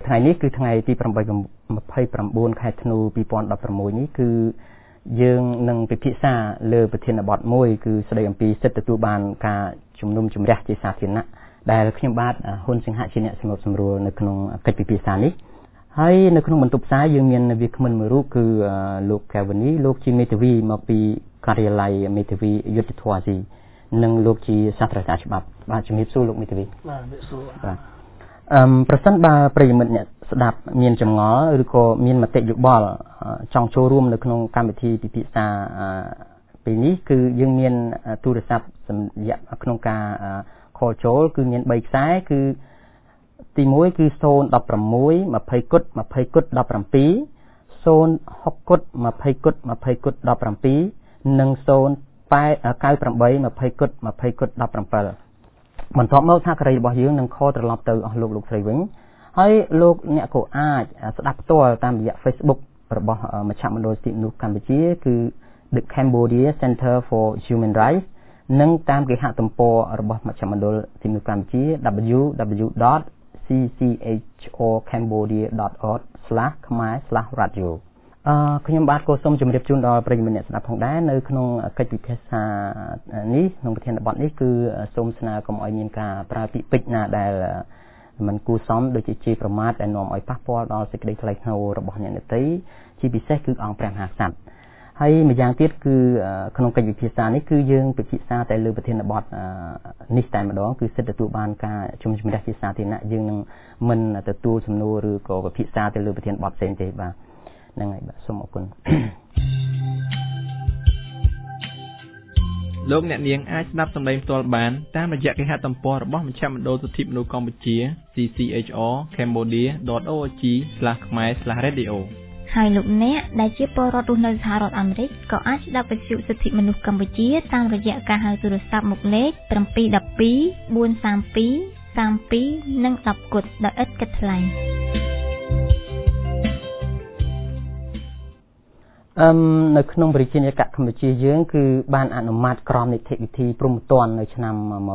ថ្ងៃនេះគឺថ្ងៃទី8 ខែធ្នូ2016នេះគឺយើងនឹងពិភាក្សាលើប្រធានបទមួយគឺស្ដីអំពីសិទ្ធិទទួលបានការជំនុំជម្រះជាសាធារណៈដែលខ្ញុំបាទហ៊ុនសិង្ហជាអ្នកសម្របសម្រួលនៅក្នុងកិច្ចពិភាក្សានេះហើយនៅក្នុងបន្ទប់ផ្សាយយើងមានវាគ្មិនមួយរូបគឺលោកកែវនីលោកជាមេធាវីមកពីការិយាល័យមេធាវីយុទ្ធធម៌អាស៊ីនិងលោកជាសាស្ត្រាចារ្យច្បាប់បាទជំរាបសួរលោកមេធាវីបាទជំរាបសួរបាទប្រសិនបើប្រិយមិត្តអ្នកស្ដាប់មានចម្ងល់ឬក៏មានមតិយោបល់ចង់ចូលរួមនៅក្នុងកម្មវិធីពិភាក្សាពេលនេះគឺយើងមានទូរស័ព្ទសម្រាប់ក្នុងការ call ចូលគឺមាន3ខ្សែគឺទី1គឺ016 20 គុត 20 គុត 17 06 គុត 20 គុត 20 គុត 17 និង098 20 គុត 20 គុត 17 បន្ទាប់មកថាការីរបស់យើងនឹងខលត្រឡប់ទៅអស់លោកស្រីវិញហើយលោកអ្នកក៏អាចស្ដាប់ផ្ទាល់តាមរយៈ Facebook របស់មជ្ឈមណ្ឌលសិទ្ធិមនុស្សកម្ពុជាគឺ The Cambodia Center for Human Rights និងតាមគេហទំព័ររបស់មជ្ឈមណ្ឌលសិទ្ធិមនុស្សកម្ពុជា www.cchocambodia.org/khmer/radio ខ្ញុំបាទក៏សូមជម្រាបជូនដល់ប្រិយមិត្តអ្នកស្ដាប់ផងដែរនៅក្នុងកិច្ចពិភាក្សានេះក្នុងប្រធានបទនេះគឺសូមស្នើកុំឲ្យមានការប្រើពាក្យពេចន៍ណាដែលមិនគួរសមដូចជាជេរប្រមាថដែលនាំឲ្យប៉ះពាល់ដល់សេចក្តីថ្លៃថ្នូររបស់អ្នកដទៃជាពិសេសគឺអង្គព្រះមហាក្សត្រហើយម្យ៉ាងទៀតគឺក្នុងកិច្ចពិភាក្សានេះគឺយើងពិភាក្សាតែលើប្រធានបទនេះតែម្ដងគឺសិទ្ធិទទួលបានការជំនុំជម្រះជាសាធារណៈយើងនឹងមិនទទួលសំណួរឬក៏ពិភាក្សាទៅលើប្រធានបទផ្សេងទេបាទហ្នឹងហើយបាទសូមអរគុណលោកអ្នកនាងអាចស្ដាប់សម្លេងផ្ទាល់បានតាមរយៈគេហទំព័ររបស់មជ្ឈមណ្ឌលសិទ្ធិមនុស្សកម្ពុជា cchocambodia.org/khmer/radio ហើយលោកអ្នកដែលជាពលរដ្ឋរស់នៅសហរដ្ឋអាមេរិកក៏អាចស្ដាប់វិទ្យុសិទ្ធិមនុស្សកម្ពុជាតាមរយៈការហៅទូរស័ព្ទមុខលេខ712 432 32និង10គុតដោយឥតគិតថ្លៃនៅក្នុងប្រជាជាតិកម្ពុជាយើងគឺបានអនុម័តក្រមនីតិវិធីព្រហ្មទណ្ឌនៅឆ្នាំ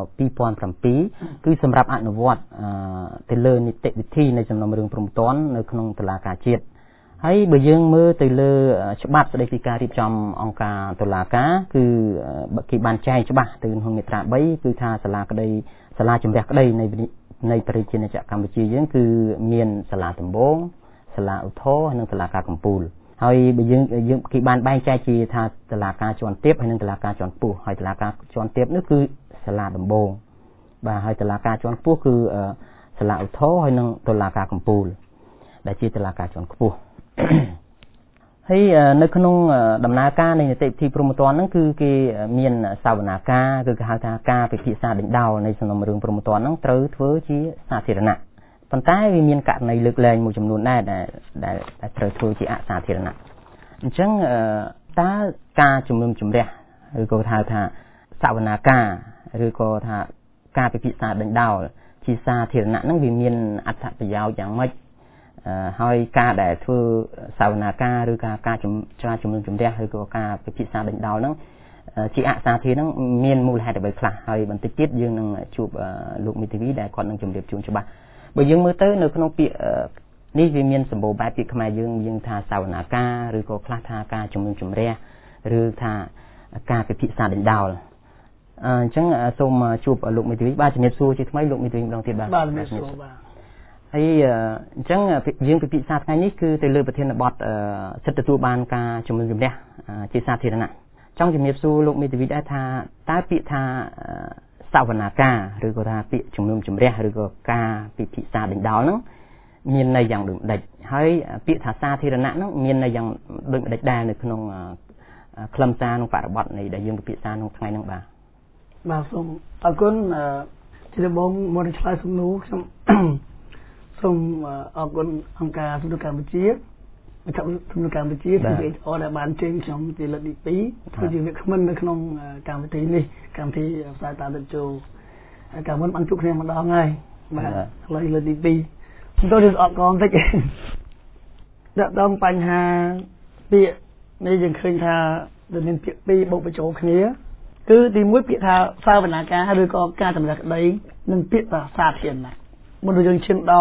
2007គឺសម្រាប់អនុវត្តទៅលើនីតិវិធីនៃសំណុំរឿងព្រហ្មទណ្ឌនៅក្នុងតុលាការជាតិហើយបើយើងមើលទៅលើច្បាប់ស្តីពីការរៀបចំអង្គការតុលាការគឺគេបានចែងច្បាស់ទៅក្នុងមាត្រា3គឺថាសាលាជំរះក្តីនៃប្រជាជាតិកម្ពុជាយើងគឺមានសាលាដំបងសាលាឧទ្ធរនិងសាលាការកំពូលហើយបើយើងគេបានបែងចែកជាថាតុលាការជាន់ទាបហើយនិងតុលាការជាន់ខ្ពស់ហើយតុលាការជាន់ទាបនេះគឺសាលាដំបងបាទហើយតុលាការជាន់ខ្ពស់គឺសាលាឧទ្ធរហើយនិងតុលាការកំពូលដែលជាតុលាការជាន់ខ្ពស់ហើយនៅក្នុងដំណើរការនៃនីតិវិធីព្រហ្មទណ្ឌហ្នឹងគឺគេមានសវនាការគឺគេហៅថាការពិភាក្សាដេញដោលនៃសំណុំរឿងព្រហ្មទណ្ឌហ្នឹងត្រូវធ្វើជាសាធារណៈប៉ុន្តែវាមានករណីលើកលែងមួយចំនួនដែរដែលត្រូវធ្វើជាអសាធារណៈអញ្ចឹងតើការជំនុំជម្រះឬក៏ហៅថាសវនាការឬក៏ថាការពិភាក្សាដេញដោលជាសាធារណៈហ្នឹងវាមានអត្ថប្រយោជន៍យ៉ាងម៉េចហើយការដែលធ្វើសវនាការឬការជំនុំជម្រះឬក៏ការពិភាក្សាដេញដោលហ្នឹងជាអសាធារណៈហ្នឹងមានមូលហេតុអ្វីខ្លះហើយបន្តិចទៀតយើងនឹងជួបលោកមេធាវីដែលគាត់នឹងជម្រាបជូនច្បាស់បើយើងមើលទៅនៅក្នុងពាក្យនេះវាមានសម្បូរបែបពាក្យខ្មែរយើងថាសវនាការឬក៏ខ្លះថាការជំនុំជម្រះឬថាការពិភាក្សាដេញដោលអញ្ចឹងសូមជួបលោកមេធាវីបាទជំរាបសួរជាថ្មីលោកមេធាវីម្ដងទៀតបាទជំរាបសួរបាទហើយអញ្ចឹងយើងពិភាក្សាថ្ងៃនេះគឺទៅលើប្រធានបទសិទ្ធិទទួលបានការជំនុំជម្រះជាសាធារណៈចង់ជំរាបសួរលោកមេធាវីដែរថាតើពាក្យថាសវនាការឬក៏ថាពាក្យជំនុំជម្រះឬក៏ការពិភាក្សាដេញដោលហ្នឹងមានន័យយ៉ាងដូចម្ដេចហើយពាក្យថាសាធារណៈហ្នឹងមានន័យយ៉ាងដូចម្ដេចដែរនៅក្នុងខ្លឹមសារក្នុងបរិបទនៃដែលយើងពិភាក្សាក្នុងថ្ងៃហ្នឹងបាទសូមអរគុណជាដំបូងមកឆ្លើយសំណួរខ្ញុំសូមអរគុណអង្គការសិទ្ធិកម្ពុជាមជ្ឈមណ្ឌលសិទ្ធិកម្ពុជា CCHO ដែលបានចេញខ្ញុំជាលើកទី2ធ្វើជាវាគ្មិននៅក្នុងកម្មវិធីនេះកម្មវិធីផ្សាយតាមវិទ្យុហើយកាលមុនបានជួបគ្នាម្ដងហើយបាទឥឡូវលើកទី2ខ្ញុំទៅអត់កងតិចដាក់ដល់បញ្ហាពាក្យនេះយើងឃើញថាវាមានពាក្យពីរបូកបញ្ចូលគ្នាគឺទី1ពាក្យថាសាវនាការឬក៏ការចម្រាស់ក្តីនិងពាក្យថាសាធារណៈមុនយើងឈានដល់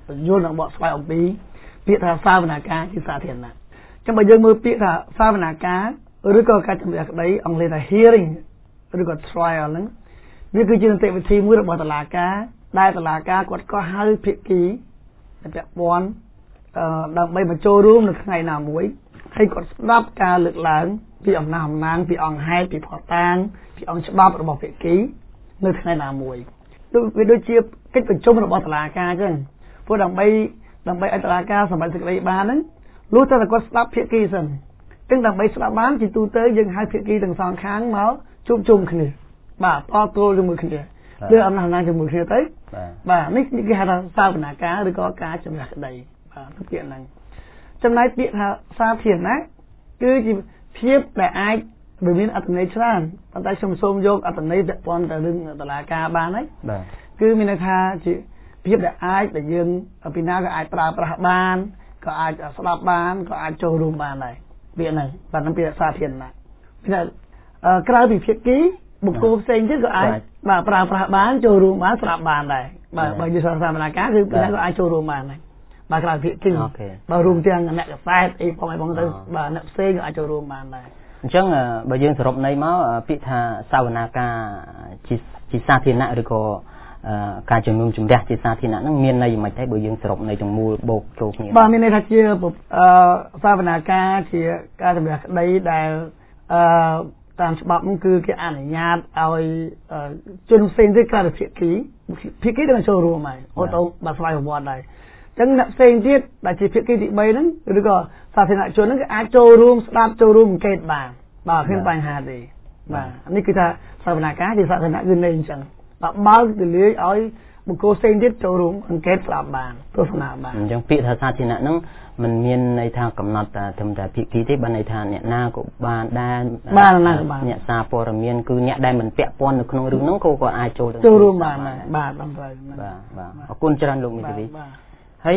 យល់របស់ស្វ័យអំពីពាក្យថាសាវនាការជាសាធារណៈចឹងបើយើងមើលពាក្យថាសាវនាការឬក៏ការជំនះក្តីអង់គ្លេសថា hearing ឬក៏ trial ហ្នឹងវាគឺជានីតិវិធីមួយរបស់តុលាការដែលតុលាការគាត់ក៏ហៅភាគីដែលពាក់ព័ន្ធដើម្បីមកចូលរួមនៅថ្ងៃណាមួយហើយគាត់ស្ដាប់ការលើកឡើងពីអំណាងពីអង្គហេតុពីផតាងពីអង្គច្បាប់របស់ភាគីនៅថ្ងៃណាមួយវាដូចជាកិច្ចប្រជុំរបស់តុលាការអញ្ចឹងព្រោះដើម្បីឲ្យតុលាការសម្រេចសេចក្តីបានហ្នឹងលុះតែគាត់ស្ដាប់ភាគីសិនចឹងដើម្បីស្ដាប់បានជាទូទៅយើងហៅភាគីទាំងសងខាងមកជួបជុំគ្នាបាទតទល់ជាមួយគ្នាលើអំណាចជាមួយគ្នាទៅបាទនេះគេហៅថាសាវនាការឬក៏ការជំនះក្តីបាទពាក្យហ្នឹងចំណែកពាក្យថាសាធារណៈគឺជាភាពដែលអាចវាមានអត្ថន័យច្រើនប៉ុន្តែខ្ញុំសូមយកអត្ថន័យពាក់ព័ន្ធទៅនឹងតុលាការបានហើយបាទគឺមានន័យថាជាភាពដែលអាចដែលយើងពីណាក៏អាចប្រើប្រាស់បានក៏អាចស្ដាប់បានក៏អាចចូលរួមបានដែរពាក្យហ្នឹងបាទនឹងពាក្យសាធារណៈពីក្រៅពីភាគីបុគ្គលផ្សេងទៀតក៏អាចបាទប្រើប្រាស់បានចូលរួមបានស្ដាប់បានដែរបាទបើយើងសាវនាការគឺពីណាក៏អាចចូលរួមបានដែរបាទក្រៅភាគីបើរួមទាំងអ្នកកសែតអីផងទៅបាទអ្នកផ្សេងក៏អាចចូលរួមបានដែរអញ្ចឹងបើយើងសរុបន័យមកពាក្យថាសាវនាការជាសាធារណៈឬក៏ការជំនុំជម្រះជាសាធារណៈហ្នឹងមានន័យមិនទេបើយើងសរុបន័យទាំងមូលបូកចូលគ្នាបាទមានន័យថាជាសាវនាការជាការជំរះក្តីដែលតាមច្បាប់ហ្នឹងគឺគេអនុញ្ញាតឲ្យជនផ្សេងទៀតក្រៅពីភាគីដែលចូលរួមហើយអូតូបាទស្វ័យប្រវត្តិដែរអញ្ចឹងអ្នកផ្សេងទៀតដែលជាភាគីទី3ហ្នឹងឬក៏សាធារណជនហ្នឹងគេអាចចូលរួមស្ដាប់ចូលរួមអង្កេតបានបាទគ្មានបញ្ហាទេបាទនេះគឺថាសាវនាការជាសាធារណៈគឺន័យអញ្ចឹងបាទបើកទលាយឲ្យបុគ្គលផ្សេងទៀតចូលរួមអង្កេតស្ដាប់បានទស្សនាបានអញ្ចឹងពាក្យថាសាធារណៈហ្នឹងมันមានន័យថាកំណត់ត្រឹមតែភាគីទេបើន័យថាអ្នកណាក៏បានដែរអ្នកសារព័ត៌មានគឺអ្នកដែលមិនពាក់ព័ន្ធនៅក្នុងរឿងហ្នឹងក៏អាចចូលរួមបានដែរបាទបងប្អូនបាទអរគុណច្រើនលោកមីធីហើយ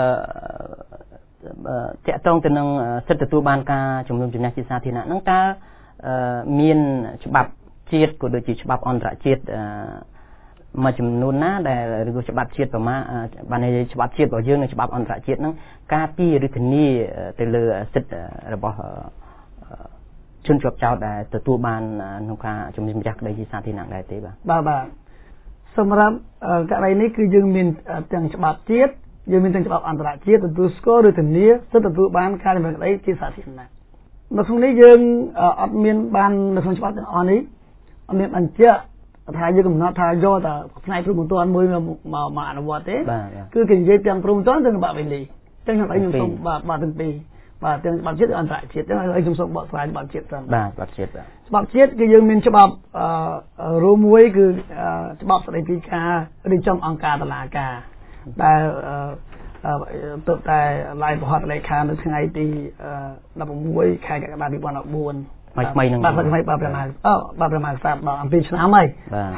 តកតងទៅនឹងសិទ្ធិទទួលបានការជំនុំជម្រះជាសាធារណៈហ្នឹងតើមានច្បាប់ជាតិក៏ដូចជាច្បាប់អន្តរជាតិមួយចំនួនណាដែលឬក៏ច្បាប់ជាតិប្រមាណបានន័យច្បាប់ជាតិរបស់យើងនិងច្បាប់អន្តរជាតិហ្នឹងការពារឬធានាទៅលើសិទ្ធិរបស់ជនជាប់ចោតដែលទទួលបានក្នុងការជំនុំជម្រះក្តីជាសាធារណៈដែរទេបាទសម្រាប់ករណីនេះគឺយើងមានទាំងច្បាប់ជាតិយើងមានទាំងច្បាប់អន្តរជាតិទទួលស្គាល់ឬធានាសិទ្ធិទទួលបានការជំនុំជម្រះក្តីជាសាធារណៈនៅក្នុងនេះយើងអត់មានបាននៅក្នុងច្បាប់ទាំងអស់នេះអត់មានបញ្ជាក់ថាយើងកំណត់ថាយកតែផ្នែកព្រំប្រទានមួយមកអនុវត្តទេគឺគេនិយាយទាំងព្រំប្រទានទាំងច្បាប់វិញនេះចឹងខ្ញុំសូមបាទទាំងពីរបាទទាំងច្បាប់ជាតិនិងអន្តរជាតិចឹងឲ្យខ្ញុំសូមបកស្រាយច្បាប់ជាតិសិនបាទច្បាប់ជាតិច្បាប់ជាតិគឺយើងមានច្បាប់រួមមួយគឺច្បាប់ស្តីពីការរៀបចំអង្គការតុលាការដែលទើបតែឡាយប្រហត្ថលេខានៅថ្ងៃទី16ខែកក្កដា2014 ថ្មីនឹងបាទថ្មីបាទប្រហែលបាទប្រហែល7ឆ្នាំហើយ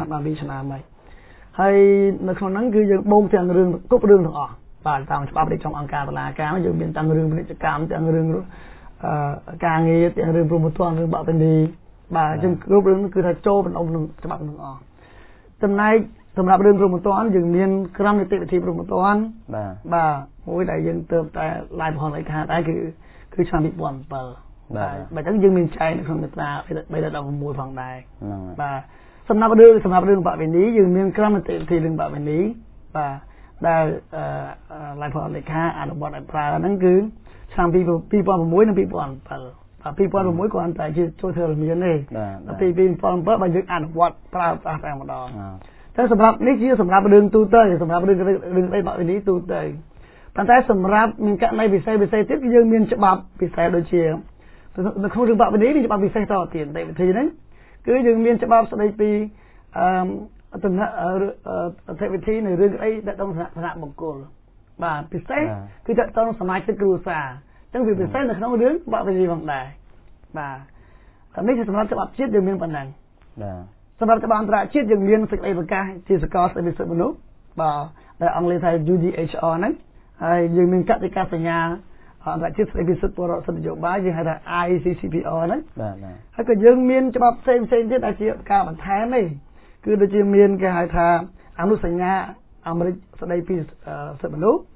7ឆ្នាំហើយហើយនៅក្នុងហ្នឹងគឺយើងបូកទាំងរឿងគ្រប់រឿងទាំងអស់បាទតាមច្បាប់រៀបចំអង្គការតុលាការយើងមានទាំងរឿងពាណិជ្ជកម្មទាំងរឿងការងារទាំងរឿងព្រំប្រទានរឿងបព្វនីបាទអញ្ចឹងគ្រប់រឿងគឺថាចូលក្នុងច្បាប់ទាំងអស់ចំណែកសម្រាប់រឿងព្រំប្រទានយើងមានក្រមនីតិវិធីព្រំប្រទានបាទមួយដែលយើងទើបតែឡាយប្រហោះលេខាដែរគឺឆ្នាំ2007បាទអញ្ចឹងយើងមានចែកនៅក្នុងមាត្រា316ផងដែរបាទសម្រាប់រឿងបព្វនីយើងមានក្រមនីតិវិធីរឿងបព្វនីបាទដែលឡាយប្រហោះលេខាអនុវត្តឲ្យប្រើហ្នឹងគឺឆ្នាំ2006និង2007បាទ2006គាត់តែជាចូលធ្វើរមៀនទេដល់ពី2007បើយើងអនុវត្តប្រើប្រាស់តែម្ដងតែសម្រាប់នេះជាសម្រាប់រឿងទូទៅសម្រាប់រឿងអីបព្វនីទូទៅប៉ុន្តែសម្រាប់មានករណីពិសេសទៀតយើងមានច្បាប់ពិសេសដូចជានៅក្នុងរឿងបព្វនីមានច្បាប់ពិសេសតទៀតតែវិធីហ្នឹងគឺយើងមានច្បាប់ស្តីពីតំណែងអធិវិធីនៅរឿងអីដែលต้องឋានៈបុគ្គលបាទពិសេសគឺតទៅសមាជិកគ្រួសារអញ្ចឹងវាពិសេសនៅក្នុងរឿងបព្វនីផងដែរបាទនេះគឺសម្រាប់ច្បាប់ជាតិយើងមានប៉ុណ្ណឹងបាទសម្រាប់ច្បាប់អន្តរជាតិយើងមានសេចក្តីប្រកាសជាសកលសិទ្ធិសិទ្ធិមនុស្សបាទដែលអង់គ្លេសថា UDHR ហ្នឹងហើយយើងមានកតិកាសញ្ញាអន្តរជាតិស្តីពីសិទ្ធិពលរដ្ឋសិទ្ធិនយោបាយយើងហៅថា ICCPR ហ្នឹងបាទហើយក៏យើងមានច្បាប់ផ្សេងទៀតដែលជាការបន្ថែមទេគឺដូចជាមានគេហៅថាអនុសញ្ញាអាមេរិកស្តីពីសិទ្ធិមនុស្ស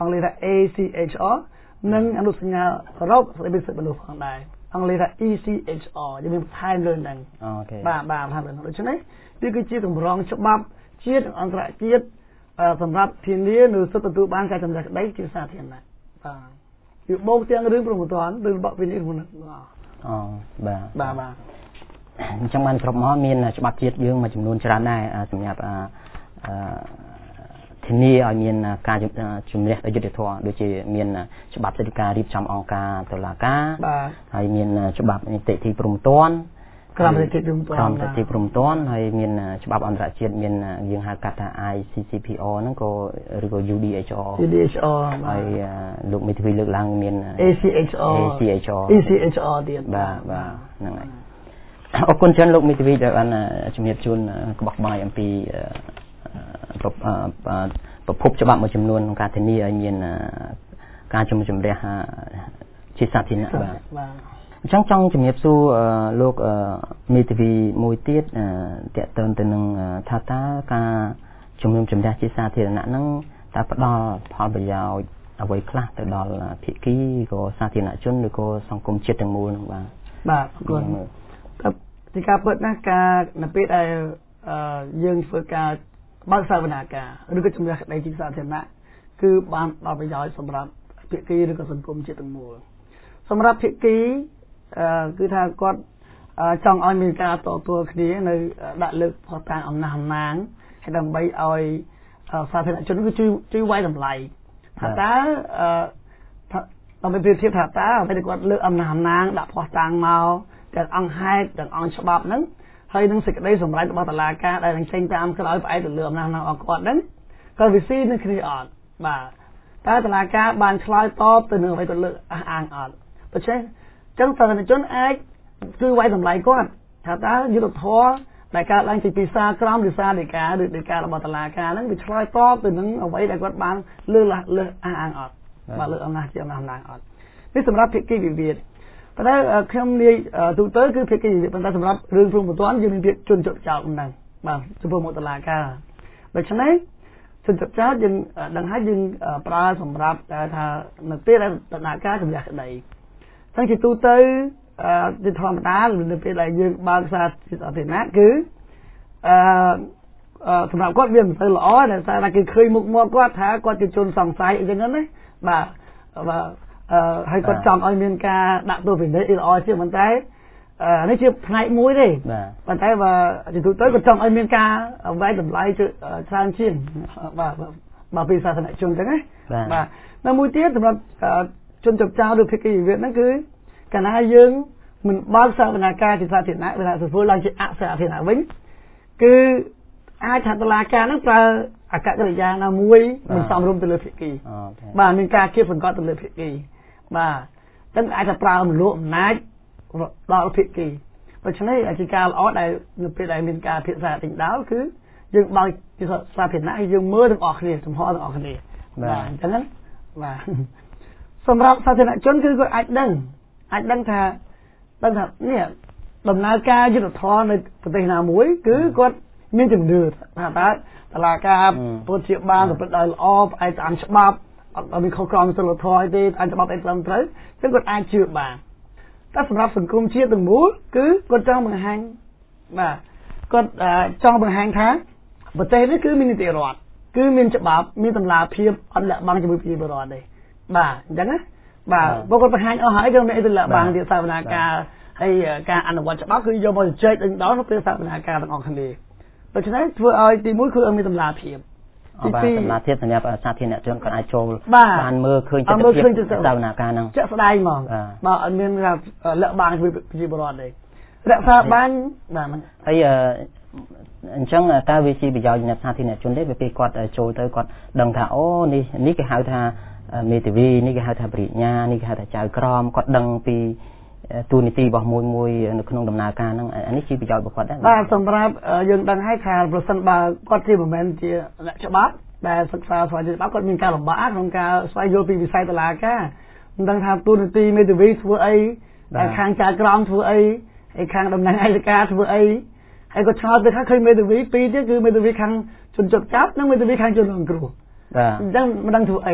អង់គ្លេសថា ACHR និងអនុសញ្ញាអឺរ៉ុបស្តីពីសិទ្ធិមនុស្សផងដែរអង់គ្លេសថា ECHR យើងមានបន្ថែមលើហ្នឹងអូខេបាទបន្ថែមលើដូច្នេះវាគឺជាតម្រង់ច្បាប់ជាតិអន្តរជាតិសម្រាប់ធានានៅសិទ្ធិទទួលបានការចម្រាស់ក្តីជាសាធារណៈបាទវាបូកទាំងរឿងព្រមត្តនរឿងរបស់វិនិច្ឆ័យហ្នឹងអូបាទអញ្ចឹងបានគ្រប់មកមានច្បាប់ជាតិយើងមួយចំនួនច្រើនដែរសម្រាប់ធានាឲ្យមានការជំនះយុត្តិធម៌ដូចជាមានច្បាប់សិទ្ធិការរៀបចំអង្គការតុលាការហើយមានច្បាប់នីតិវិធីព្រំទាន់ក្រមនីតិព្រំទាន់ហើយមានច្បាប់អន្តរជាតិមានយើងហៅកាត់ថា ICCPR ហ្នឹងក៏ឬក៏ UDHR ហើយលោកមេធាវីលើកឡើងមាន ACHR ទៀតបាទហ្នឹងហើយអរគុណច្រើនលោកមេធាវីដែលបានជំរាបជូនក្បោះក្បាយអំពីប្រភពច្បាប់មួយចំនួនក្នុងការធានាឲ្យមានការជំរះជាសាធារណៈបាទអញ្ចឹងចង់ជំរាបសួរលោកមេធាវីមួយទៀតតេតើទៅនឹងថាតើការជំនុំជម្រះជាសាធារណៈហ្នឹងតើផ្ដល់ផលប្រយោជន៍អ្វីខ្លះទៅដល់ភាគីក៏សាធារណជនឬក៏សង្គមជាតិទាំងមូលហ្នឹងបាទអរគុណទីការពិតណាស់ការនៅពេលដែលយើងធ្វើការបើកសវនាការឬក៏ជំរះក្តីជាសាធារណៈគឺបានដល់ប្រយោជន៍សម្រាប់ភាគីឬក៏សង្គមជាតិទាំងមូលសម្រាប់ភាគីគឺថាគាត់ចង់ឲ្យមានការតទល់គ្នានៅដាក់លើកផុសតាងអំណះអំណាងហើយដើម្បីឲ្យសាធារណជនគឺជួយវាយតម្លៃថាតើដើម្បីប្រៀបធៀបថាតើអ្វីដែលគាត់លើកអំណះអំណាងដាក់ផុសតាងមកទាំងអង្គហេតុទាំងអង្គច្បាប់ហ្នឹងហើយនឹងសេចក្តីសម្រេចរបស់តុលាការដែលនឹងចេញតាមក្រោយផ្អែកទៅលើអំណះអំណាងរបស់គាត់ហ្នឹងក៏វាស៊ីនឹងគ្នាអត់បាទតើតុលាការបានឆ្លើយតបទៅនឹងអ្វីគាត់លើកអះអាងអត់ដូច្នេះចឹងសាធារណជនអាចគឺវាយតម្លៃគាត់ថាតើយុត្តិធម៌ដែលកើតឡើងពីសាក្រមឬសាដីកាឬដីការបស់តុលាការហ្នឹងវាឆ្លើយតបទៅនឹងអ្វីដែលគាត់បានលើកអះអាងអត់បាទលើកអំណះជាអំណះអំណាងអត់នេះសម្រាប់ភាគីវិវាទប៉ុន្តែខ្ញុំនិយាយទូទៅគឺភាគីវិវាទប៉ុន្តែសម្រាប់រឿងព្រំប្រទានយើងមានភាគជនជាប់ចោតហ្នឹងបាទចំពោះមកតុលាការដូច្នេះជនជាប់ចោតយើងដឹងហើយយើងប្រើសម្រាប់ថានៅពេលដែលតុលាការជំរះក្តីចឹងជាទូទៅជាធម្មតានៅពេលដែលយើងបើកសារសាធារណៈគឺសម្រាប់គាត់វាមិនទៅល្អតែតែគេឃើញមុខមាត់គាត់ថាគាត់ជាជនសង្ស័យអីចឹងណាបាទហើយគាត់ចង់ឲ្យមានការដាក់ទោសពិនិត្យល្អជាងប៉ុន្តែនេះជាផ្នែកមួយទេប៉ុន្តែបើជាទូទៅគាត់ចង់ឲ្យមានការវាយតម្លៃច្រើនជាងបាទពីសាធារណជនចឹងណាបាទនៅមួយទៀតសម្រាប់ជនជាប់ចោតឬភាគីវិវាទហ្នឹងគឺកាលណាយើងមិនបើកសវនាការជាសាធារណៈវាធ្វើឡើងជាអសាធារណៈវិញគឺអាចថាតុលាការហ្នឹងប្រើអកប្បកិរិយាណាមួយមិនសមរម្យទៅលើភាគីបាទមានការគៀបសង្កត់ទៅលើភាគីបាទចឹងអាចថាប្រើមូលអំណាចដល់ភាគីដូច្នេះជាការល្អដែលនៅពេលដែលមានការពិភាក្សាទិញដោលគឺយើងបើកជាសាធារណៈហើយយើងមើលទាំងអស់គ្នាចំហទាំងអស់គ្នាបាទអញ្ចឹងណាបាទសម្រាប់សាធារណជនគឺគាត់អាចដឹងថានេះដំណើរការយុត្តិធម៌នៅប្រទេសណាមួយគឺគាត់មានជំនឿថាតើតុលាការពុទ្ធជាបានប្រព្រឹត្តដោយល្អផ្អែកតាមច្បាប់អត់មានខុសក្រមសីលធម៌ទេតាមច្បាប់អីត្រឹមត្រូវគឺគាត់អាចជឿបានតែសម្រាប់សង្គមជាតិទាំងមូលគឺគាត់ចង់បង្ហាញបាទគាត់ចង់បង្ហាញថាប្រទេសនេះគឺមាននីតិរដ្ឋគឺមានច្បាប់មានតម្លាភាពអត់លាក់បាំងជាមួយប្រជាពលរដ្ឋទេបាទអញ្ចឹងណាបាទបើគាត់បង្ហាញអស់ហើយគឺមានអីទៅលាក់បាំងទៀតសវនាការហើយការអនុវត្តច្បាប់គឺយកមកជជែកដល់នៅពេលសវនាការទាំងអស់គ្នាដូច្នេះធ្វើឲ្យទីមួយគឺមានតម្លាភាពទីពីរតម្លាភាពសម្រាប់សាធារណជនគាត់អាចចូលបានមើលឃើញចិត្តភាពសវនាការហ្នឹងជាក់ស្ដែងហ្មងបាទអត់មានលាក់បាំងជាមួយប្រជាពលរដ្ឋទេរក្សាបានបាទហើយអញ្ចឹងតើវាជាប្រយោជន៍សម្រាប់សាធារណជនទេពេលគាត់ចូលទៅគាត់ដឹងថាអូនេះគេហៅថាមេធាវីនេះគេហៅថាបរិញ្ញានេះគេហៅថាចៅក្រមគាត់ដឹងពីទូនីតិរបស់មួយនៅក្នុងដំណើរការហ្នឹងអានេះជាប្រយោជន៍របស់គាត់ដែរបាទសម្រាប់យើងដឹងហើយថាប្រសិនបើគាត់ជាមិនមែនជាអ្នកច្បាប់ដែលសិក្សាស្វែងយល់ច្បាប់គាត់មានការលំបាកក្នុងការស្វែងយល់ពីវិស័យតុលាការមិនដឹងថាទូនីតិមេធាវីធ្វើអីហើយខាងចៅក្រមធ្វើអីហើយខាងតំណែងអយការធ្វើអីហើយគាត់ឆ្លើយទៅថាឃើញមេធាវីពីរទៀតគឺមេធាវីខាងជនជាប់ចាប់និងមេធាវីខាងជនរងគ្រោះបាទអញ្ចឹងមិនដឹងធ្វើអី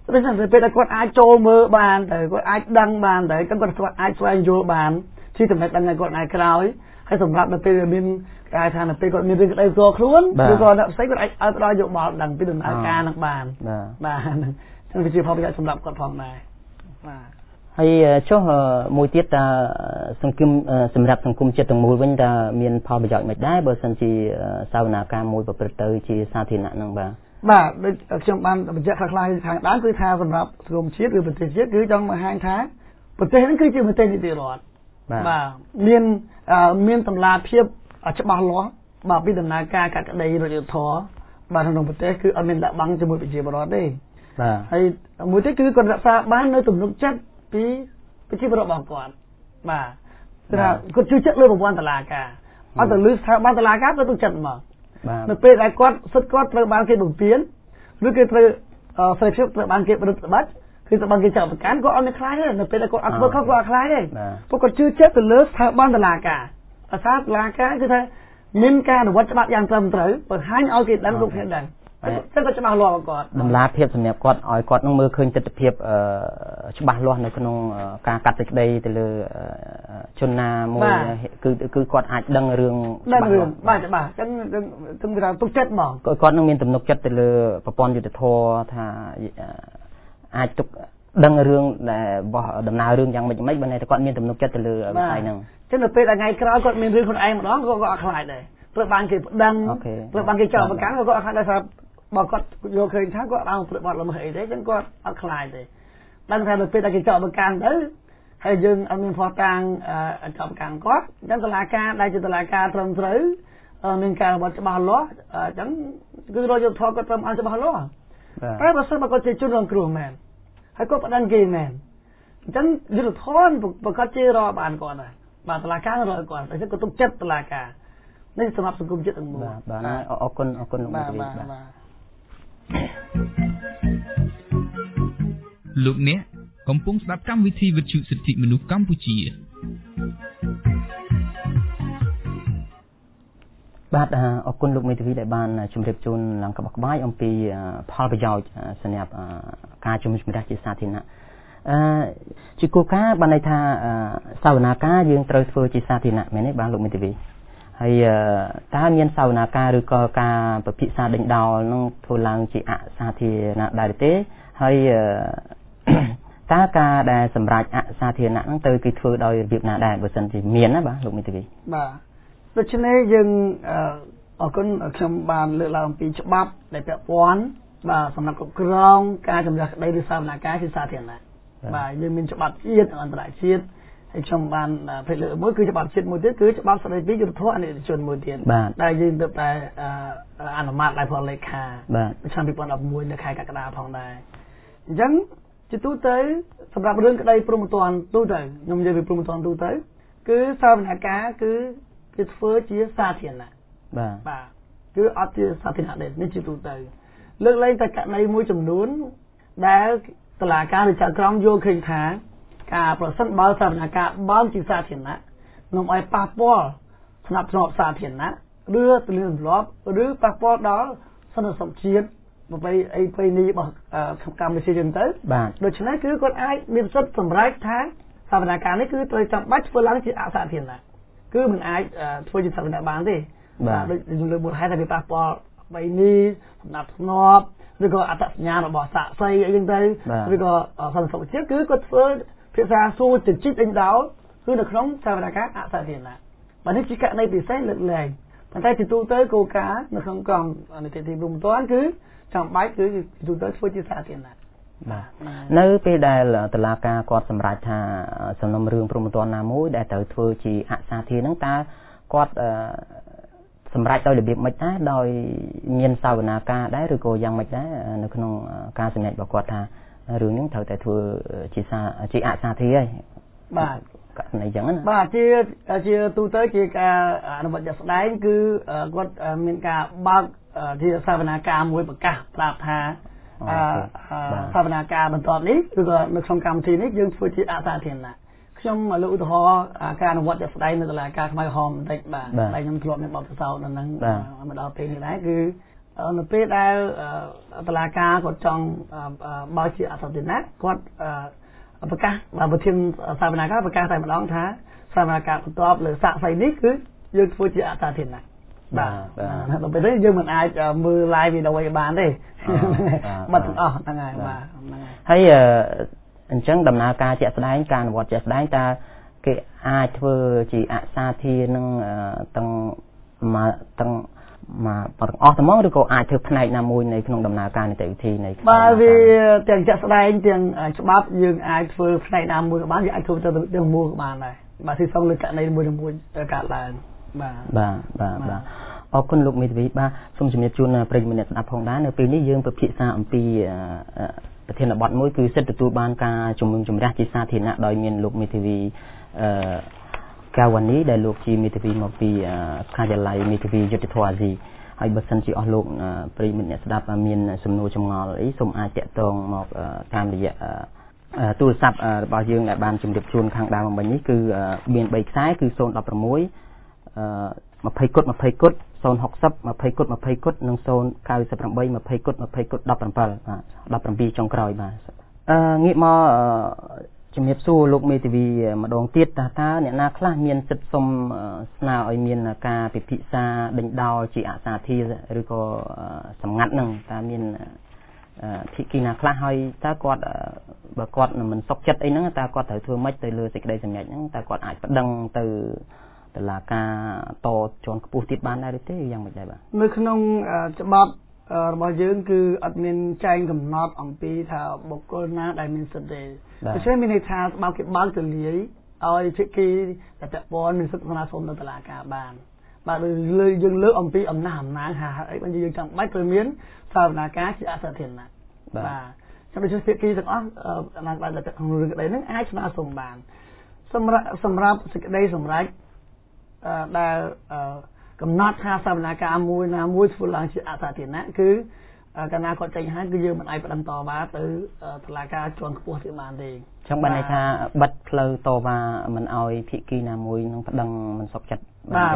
ដូច្នេះពេលដែលគាត់អាចចូលមើលបានទៅគាត់អាចដឹងបានទៅគាត់អាចស្វែងយល់បានជាចំណេះដឹងឲ្យគាត់អាចក្រោយហើយសម្រាប់នៅពេលមានការថានៅពេលគាត់មានរឿងក្តីស្គាល់ខ្លួនឬក៏អ្នកផ្សេងគាត់អាចឲ្យផ្ដល់យោបល់ដឹងពីដំណើរការនឹងបានបាទហ្នឹងវាជាផលប្រយោជន៍សម្រាប់គាត់ផងដែរបាទហើយចុះមួយទៀតតើសង្គមសម្រាប់សង្គមជាតិទាំងមូលវិញតើមានផលប្រយោជន៍មិនដែរបើសិនជាសាវនាការមួយប្រព្រឹត្តទៅជាសាធារណៈហ្នឹងបាទដូចខ្ញុំបានបញ្ជាក់ខ្លះៗខាងដើមគឺថាសម្រាប់សង្គមជាតិឬប្រទេសជាតិគឺចង់បង្ហាញថាប្រទេសហ្នឹងគឺជាប្រទេសនីតិរដ្ឋបាទមានតម្លាភាពច្បាស់លាស់បាទពីដំណើរការកាត់ក្តីរដ្ឋធម៌បាទក្នុងប្រទេសគឺអត់មានដាក់បាំងជាមួយប្រជាពលរដ្ឋទេបាទហើយមួយទៀតគឺគាត់រក្សាបាននៅទំនុកចិត្តពីប្រជាពលរដ្ឋរបស់គាត់បាទគឺថាគាត់ជឿជាក់លើប្រព័ន្ធតុលាការអត់ទៅលើស្ថាប័នតុលាការគាត់ទុកចិត្តមកនៅពេលដែលគាត់សិទ្ធិគាត់ត្រូវបានគេបំពានឬគេត្រូវសេរីភាពត្រូវបានគេបដិបត្តិគឺត្រូវបានគេចាប់ប្រកាន់គាត់អត់មានខ្លាចទេនៅពេលដែលគាត់អត់ធ្វើខុសគាត់អត់ខ្លាចទេព្រោះគាត់ជឿជាក់ទៅលើស្ថាប័នតុលាការអាសាតុលាការគឺថាមានការអនុវត្តច្បាប់យ៉ាងត្រឹមត្រូវបង្ហាញឲ្យគេដឹងគ្រប់គ្នាដឹងតែគាត់ច្បាស់លាស់មកគាត់តម្លាភាពសម្រាប់គាត់ឲ្យគាត់នឹងមើលឃើញទស្សនវិជ្ជាច្បាស់លាស់នៅក្នុងការកាត់សេចក្តីទៅលើជនណាមួយគឺគាត់អាចដឹងរឿងបាទច្បាស់អញ្ចឹងគឺថាទុកចិត្តហ្មងគាត់នឹងមានទំនុកចិត្តទៅលើប្រព័ន្ធយុត្តិធម៌ថាអាចទុកដឹងរឿងដែលរបស់ដំណើររឿងយ៉ាងម៉េចបើតែគាត់មានទំនុកចិត្តទៅលើវិស័យហ្នឹងចឹងនៅពេលថ្ងៃក្រោយគាត់មានរឿងខ្លួនឯងម្ដងគាត់អត់ខ្លាចដែរត្រូវបានគេប្តឹងត្រូវបានគេចោទប្រកាន់គាត់អត់ខ្លាចដែរថាបើគាត់យកឃើញថាគាត់បានប្រព្រឹត្តបទល្មើសអីទេចឹងគាត់អត់ខ្លាចទេដឹងថានៅពេលដែលគេចោទប្រកាន់ទៅហើយយើងអត់មានភស្តុតាងចោទប្រកាន់គាត់ចឹងតុលាការដែលជាតុលាការត្រឹមត្រូវមានការរបស់ច្បាស់លាស់ចឹងគឺរកយុត្តិធម៌គាត់ត្រឹមអត់ច្បាស់លាស់តែបើសិនបើគាត់ជាជនរងគ្រោះមែនហើយគាត់ប្តឹងគេមែនអញ្ចឹងយុត្តិធម៌ប្រកាសជារកបានគាត់ដែរបាទតុលាការរកគាត់តែគាត់ទុកចិត្តតុលាការនេះសម្រាប់សង្គមជាតិទាំងមូលបាទអរគុណលោកមេធាវីបាទលោកអ្នកកំពុងស្ដាប់កម្មវិធីវិទ្យុសិទ្ធិមនុស្សកម្ពុជាបាទអរគុណលោកមេធាវីដែលបានជម្រាបជូនឡើងក្បោះក្បាយអំពីផលប្រយោជន៍សម្រាប់ការជំនុំជម្រះជាសាធារណៈជាគោលការណ៍បានន័យថាសាវនាការយើងត្រូវធ្វើជាសាធារណៈមែនទេបាទលោកមេធាវីហើយតើមានសាវនាការឬក៏ការពិភាក្សាដេញដោលនឹងធ្វើឡើងជាអសាធារណៈដែរទេហើយតើការដែលសម្រាប់អសាធារណៈហ្នឹងទៅគេធ្វើដោយរបៀបណាដែរបើសិនជាមានណាបាទលោកមេធាវីបាទដូច្នេះយើងអរគុណខ្ញុំបានលើកឡើងអំពីច្បាប់ដែលពាក់ព័ន្ធបាទសម្រាប់គ្រប់គ្រងការជំនះក្តីឬសាវនាការជាសាធារណៈបាទយើងមានច្បាប់ជាតិអន្តរជាតិហើយខ្ញុំបានផ្លេចលើកមួយគឺច្បាប់ជាតិមួយទៀតគឺច្បាប់ស្តីពីយុត្តិធម៌អនិច្ចជនមួយទៀតដែលយើងទើបតែអនុម័តដោយផលលេខាឆ្នាំ2011នៅខែកក្កដាផងដែរអញ្ចឹងជាទូទៅសម្រាប់រឿងក្តីព្រហ្មទណ្ឌទូទៅខ្ញុំនិយាយពីព្រហ្មទណ្ឌទូទៅគឺសាវនាការគឺគេធ្វើជាសាធារណៈបាទគឺអត់ជាសាធារណៈទេនេះជាទូទៅលើកលែងតែករណីមួយចំនួនដែលតុលាការឬចៅក្រមយល់ឃើញថាការប្រសិនបើសាវនាការបើជាសាធារណៈនាំឲ្យប៉ះពាល់ស្នាប់ស្របសាធារណៈឬទលាទម្លាប់ឬប៉ះពាល់ដល់សន្តិសុខជាតិប្រពៃណីរបស់កម្ពុជាយើងទៅដូច្នេះគឺគាត់អាចមានសិទ្ធិសម្រេចថាសាវនាការនេះគឺត្រូវចាំបាច់ធ្វើឡើងជាអសាធារណៈគឺមិនអាចធ្វើជាសាវនាបានទេបាទដូចខ្ញុំលើកមកហេតុថាវាប៉ះពាល់ប្រពៃណីសណ្ដាប់ធ្នាប់ឬក៏អត្តសញ្ញាណរបស់សាក្សីអីចឹងទៅឬក៏សន្តិសុខជាតិគឺគាត់ធ្វើភាសាសួរជិតដេញដោលគឺនៅក្នុងសាវនាការអសាធារណៈបាទនេះជាករណីពិសេសលើកលែងប៉ុន្តែជាទូទៅគោលការណ៍នៅក្នុងក្រមនីតិព្រហ្មទណ្ឌគឺចាំបាច់គឺទូទៅធ្វើជាសាធារណៈបាទនៅពេលដែលតុលាការគាត់សម្រេចថាសំណុំរឿងព្រហ្មទណ្ឌណាមួយដែលត្រូវធ្វើជាអសាធារណៈហ្នឹងតើគាត់សម្រាប់ដោយរបៀបម៉េចដែរដោយមានសាវនាការដែរឬក៏យ៉ាងម៉េចដែរនៅក្នុងការសម្រេចរបស់គាត់ថារឿងហ្នឹងត្រូវតែធ្វើជាអសាធារណៈបាទករណីចឹងណាបាទជាទូទៅជាការអនុវត្តជាក់ស្ដែងគឺគាត់មានការបើកជាសាវនាការមួយប្រកាសប្រាប់ថាសាវនាការបន្ទាប់នេះឬក៏នៅក្នុងកម្មវិធីនេះយើងធ្វើជាអសាធារណៈខ្ញុំលើកឧទាហរណ៍ការអនុវត្តជាក់ស្ដែងនៅតុលាការខ្មែរក្រហមបន្តិចបាទតែខ្ញុំធ្លាប់មានបទពិសោធន៍នៅនឹងមកដល់ពេលនេះដែរគឺនៅពេលដែលតឡាការគាត់ចង់បើកជាអសាធារណៈគាត់ប្រកាសបើប្រធានសាវនាការប្រកាសតែម្ដងថាសាវនាការបន្ទាប់លើសាកសីនេះគឺយើងធ្វើជាអសាធារណៈបាទដល់ពេលនេះយើងមិនអាចមើល live វីដេអូឲ្យបានទេបាត់ទាំងអស់ហ្នឹងហើយបាទហ្នឹងហើយហើយអញ្ចឹងដំណើរការជាក់ស្ដែងការអនុវត្តជាក់ស្ដែងតើគេអាចធ្វើជាអសាធារនឹងទាំងអស់ត្មងឬក៏អាចធ្វើផ្នែកណាមួយនៅក្នុងដំណើរការនីតិវិធីនៃបាទវាទាំងជាក់ស្ដែងទាំងច្បាប់យើងអាចធ្វើផ្នែកណាមួយក៏បានយើងអាចធ្វើទៅទាំងមូលក៏បានដែរបាទស៊ីសងលើករណីមួយកើតឡើងបាទអរគុណលោកមេធាវីបាទសូមជំរាបជូនប្រិយមិត្តអ្នកស្ដាប់ផងដែរនៅពេលនេះយើងពិភាក្សាអំពីប្រធានបទមួយគឺសិទ្ធិទទួលបានការជំនុំជម្រះជាសាធារណៈដោយមានលោកមេធាវីកាវ៉ានីដែលលោកជាមេធាវីមកពីការិយាល័យមេធាវីយុត្តិធម៌អាស៊ីហើយបើសិនជាអស់លោកប្រិយមិត្តអ្នកស្ដាប់មានសំណួរចម្ងល់អីសូមអាចតាក់ទងមកតាមរយៈទូរស័ព្ទរបស់យើងដែលបានជម្រាបជូនខាងដើមមិញនេះគឺមាន3ខ្សែគឺ016 20 គុត 20 គុត 060 20 គុត 20 គុតនិង098 20 គុត 20 គុត 17 បាទ17ចុងក្រោយបាទងាកមកជំរាបសួរលោកមេធាវីម្ដងទៀតតើអ្នកណាខ្លះមានសិទ្ធិសុំស្នើឲ្យមានការពិភាក្សាដេញដោលជាអសាធារឬក៏សម្ងាត់នឹងតើមានភាគីណាខ្លះហើយតើគាត់បើគាត់មិនសុខចិត្តអីហ្នឹងតើគាត់ត្រូវធ្វើម៉េចទៅលើសេចក្តីសម្រេចហ្នឹងតើគាត់អាចប្តឹងទៅតុលាការតជាន់ខ្ពស់ទៀតបានដែរឬទេយ៉ាងម៉េចដែរបាទនៅក្នុងច្បាប់របស់យើងគឺអត់មានចែងកំណត់អំពីថាបុគ្គលណាដែលមានសិទ្ធិទេដូច្នេះមានន័យថាច្បាប់គេបើកទូលាយឲ្យភាគីដែលពាក់ព័ន្ធមានសិទ្ធិស្នើសុំទៅតុលាការបានបាទយើងលើកអំពីអំណះអំណាងហាអីបើយើងចាំបាច់ត្រូវមានសាវនាការជាអសាធារណៈបាទចាំដូច្នេះភាគីទាំងអស់ណាដែលក្នុងរឿងក្តីហ្នឹងអាចស្នើសុំបានសម្រាប់សេចក្តីសម្រេចដែលកំណត់ថាសាវនាការមួយណាមួយធ្វើឡើងជាអសាធារណៈគឺកាលណាគាត់ចេញហើយគឺយើងមិនអាចប្តឹងតវ៉ាទៅតុលាការជាន់ខ្ពស់ទៀតបានទេចឹងបានន័យថាបិទផ្លូវតវ៉ាមិនអោយភាគីណាមួយនឹងប្តឹងមិនសុខចិត្តបាទ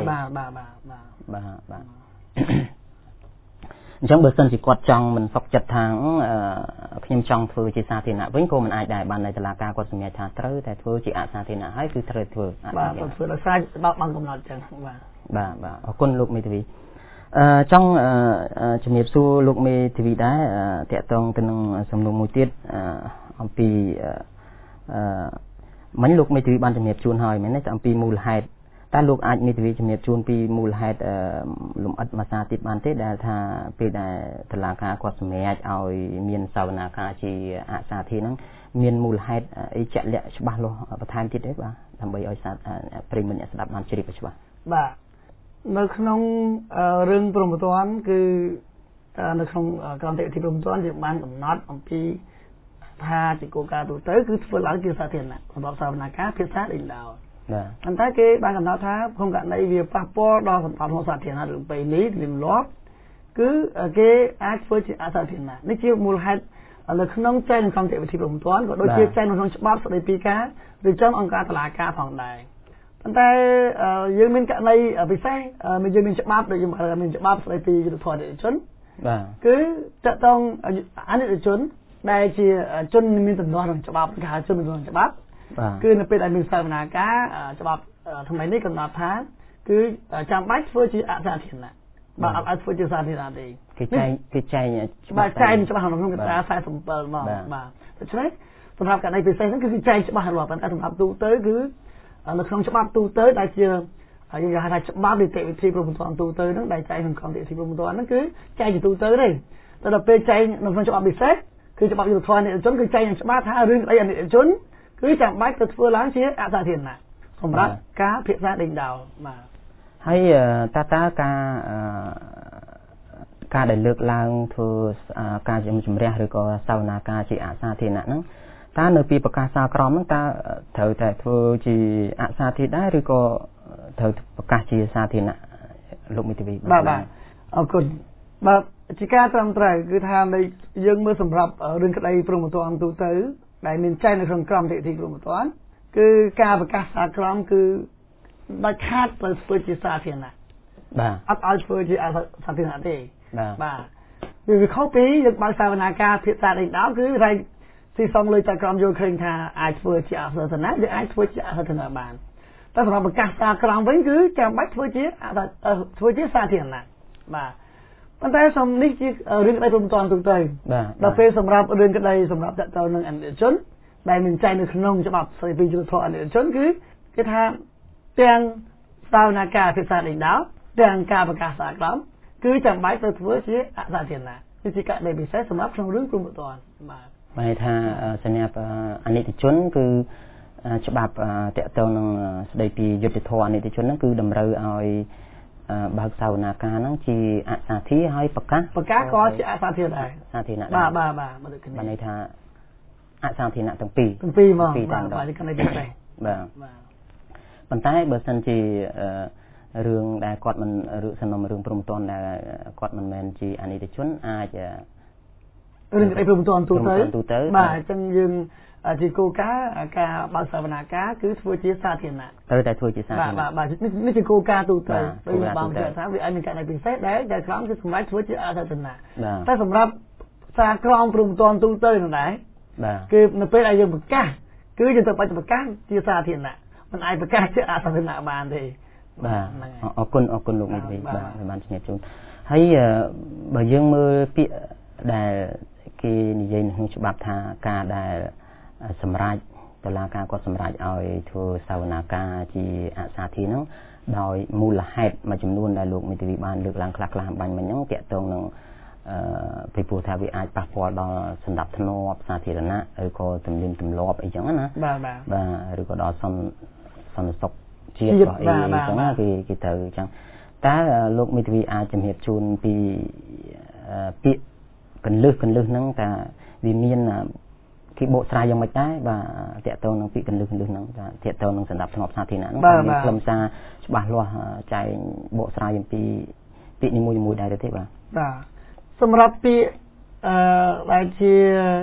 អញ្ចឹងបើសិនជាគាត់ចង់មិនសុខចិត្តថាខ្ញុំចង់ធ្វើជាសាធារណៈវិញក៏មិនអាចដែរបាននៅតុលាការគាត់សម្រេចថាត្រូវតែធ្វើជាអសាធារណៈហើយគឺត្រូវធ្វើបាទធ្វើដោយសារច្បាប់បានកំណត់ចឹងបាទអរគុណលោកមេធាវីចង់ជំរាបសួរលោកមេធាវីដែរតាក់ទងទៅនឹងសំណួរមួយទៀតអំពីមិញលោកមេធាវីបានជំរាបជូនហើយមែនទេអំពីមូលហេតុតើលោកអាចមេធាវីជំរាបជូនពីមូលហេតុលំអិតមួយសារទៀតបានទេដែលថាពេលដែលតុលាការគាត់សម្រេចឲ្យមានសាវនាការជាអសាធារណៈហ្នឹងមានមូលហេតុអីជាក់លាក់ច្បាស់លាស់បន្ថែមទៀតទេបាទដើម្បីឲ្យប្រិយមិត្តអ្នកស្ដាប់បានជ្រាបច្បាស់បាទនៅក្នុងរឿងព្រហ្មទណ្ឌគឺនៅក្នុងក្រមនីតិព្រហ្មទណ្ឌយើងបានកំណត់អំពីថាជាគោលការណ៍ទូទៅគឺធ្វើឡើងជាសាធារណៈសម្រាប់សាវនាការភាសាដេញដោលប៉ុន្តែគេបានកំណត់ថាក្នុងករណីវាប៉ះពាល់ដល់សម្បត្តិរបស់សាធារណៈឬពេលនេះលំលាប់គឺគេអាចធ្វើជាអសាធារណៈនេះជាមូលហេតុនៅក្នុងចែងក្នុងក្រមនីតិព្រហ្មទណ្ឌក៏ដូចជាចែងនៅក្នុងច្បាប់ស្តីពីការឬចំអង្គការតុលាការផងដែរប៉ុន្តែយើងមានករណីពិសេសយើងមានច្បាប់ដូចយើងមានច្បាប់ស្តីពីយុត្តិធម៌អនិច្ចជនបាទគឺតកតងអនិច្ចជនដែលជាជនមានទំនាស់នឹងច្បាប់គេហៅជនមានទំនាស់ច្បាប់គឺនៅពេលដែលមានសាវនាការច្បាប់ថ្មីនេះកំណត់ថាគឺចាំបាច់ធ្វើជាអសាធារណៈបាទអត់ធ្វើជាសាធារណៈទេគេចែងបាទចែងច្បាស់ក្នុងមាត្រា47មកបាទដូច្នេះសម្រាប់ករណីពិសេសហ្នឹងគឺចែងច្បាស់រាល់ប៉ុន្តែសម្រាប់ទូទៅគឺនៅក្នុងច្បាប់ទូទៅដែលជាយើងហៅថាច្បាប់នីតិវិធីព្រហ្មទណ្ឌទូទៅហ្នឹងដែលចែងក្នុងក្រមនីតិវិធីព្រហ្មទណ្ឌហ្នឹងគឺចែងជាទូទៅទេតែដល់ពេលចែងនៅក្នុងច្បាប់ពិសេសគឺច្បាប់យុត្តិធម៌អនិច្ចជនគឺចែងយ៉ាងច្បាស់ថារឿងអីអនិច្ចជនគឺចាំបាច់ទៅធ្វើឡើងជាអសាធារណៈសម្រាប់ការពិភាក្សាដេញដោលបាទហើយតើការដែលលើកឡើងធ្វើការជំរះឬក៏សាវនាការជាអសាធារណៈហ្នឹងតើនៅពីប្រកាសសាលក្រមហ្នឹងតើត្រូវតែធ្វើជាអសាធារណៈឬក៏ត្រូវប្រកាសជាសាធារណៈលោកមេធាវីបាទអរគុណបាទជាការត្រឹមត្រូវគឺថាយើងមើលសម្រាប់រឿងក្តីព្រហ្មទណ្ឌទូទៅដែលមានចែងនៅក្នុងក្រមនីតិវិធីព្រហ្មទណ្ឌគឺការប្រកាសសាលក្រមគឺដាច់ខាតត្រូវធ្វើជាសាធារណៈបាទអត់ឲ្យធ្វើជាអសាធារណៈទេ vì khâu tí được bao sao na ca thiệt ra định đó cứ ra thì xong lời ta cầm vô khinh tha ai vừa chỉ ở thần nát để ai vừa chỉ ở thần bàn ta phải một cả ta cầm với cứ cầm bách vừa chỉ xa thiền nè bà vấn đề xong ní chỉ riêng đây trong toàn tụi tôi đặc biệt xong ra riêng cái đây xong ra đặt tàu nâng ảnh để chốn đây mình chạy được nông cho bọc xây vì chúng thọ ảnh để chốn cứ cái tha tiền sao na ca thiệt ra định đó tiền ca và ca sạc lắm cứ chẳng bách tôi vừa chỉ xa thiền nè chỉ cả đây bị xét xong ra trong riêng trong một toàn mà bài thaสัญญาอันนี้ที่ชนคือฉบับเตะเตาหนึ่งได้ปียุติธรรมอันนี้ที่ชนนั่นคือดำเริงเอาบางสาวนาการนั่งจีอาสาที่ให้ประกาศก็จีอาสาที่ไหนอาสาที่ไหนบ้ามาดูกันบันในทาอาสาที่ไหนตั้งปีมั้งบ้าที่กันในปีไหนบ้าปัจจัยเบอร์สันจีเรื่องได้กอดมันเรื่องสนมเรื่องปรุงตอนได้กอดมันแมนจีอันนี้ที่ชนอาจจะเรื่องไอ้ปรุงตอนตูเตอร์บ่าจังยืนจีโกกาบางสาวนาการคือทัวร์จีซาเทียนน่ะแต่ทัวร์จีซาเทียนบ่านี่จีโกกาตูเตอร์ไปบางเดือน3วิอันนี้กันในปีเซตได้แต่ครั้งที่สมัยทัวร์จีอาซาเทียนน่ะแต่สำหรับซากรองปรุงตอนตูเตอร์นั่นไหนคือในเป็นอะไรยังปากกาคือจะต้องไปปากกาจีซาเทียนน่ะมันไอ้ปากกาจีอาซาเทียนน่ะบานทีบ่าออกคนลูกนี่ดีบ่าบานเฉยจุนให้บ่ยังมือปีได้กีนิยมฉบับทางการได้สำราญตลาดการก็สำราญเอาทัวสาวนาการจีอาสาทีนั้นโดยมูลเหตุมาจำนวนได้ลูกมิตรวิบาลเลือกหลังคลาบันมันยังเกี่ยตรงนึงไปปูทาวิอาปะพอดอสันดับทนอบสาธิตนะก็ตุ่มดินตุ่มลอบอีกอย่างนั้นนะบ่าหรือก็ดอสันศกเจี๊ยบอีกอย่างนั้นกี่เตอจังแต่ลูกมิตรวิอาจำเหตุจูนปีปีกันเลือกนั่งแต่วิมีนที่โบสถ์ยังไม่ได้บ่าเตะตัวนั่งปีกันเลือกนั่งแต่เตะตัวนั่งสันดับสงบสาธิตนั้นมีกลมซาฉบับลัวใจโบสถ์ยังปีนิมุยได้ด้วยที่บ่าสำหรับปีรายที่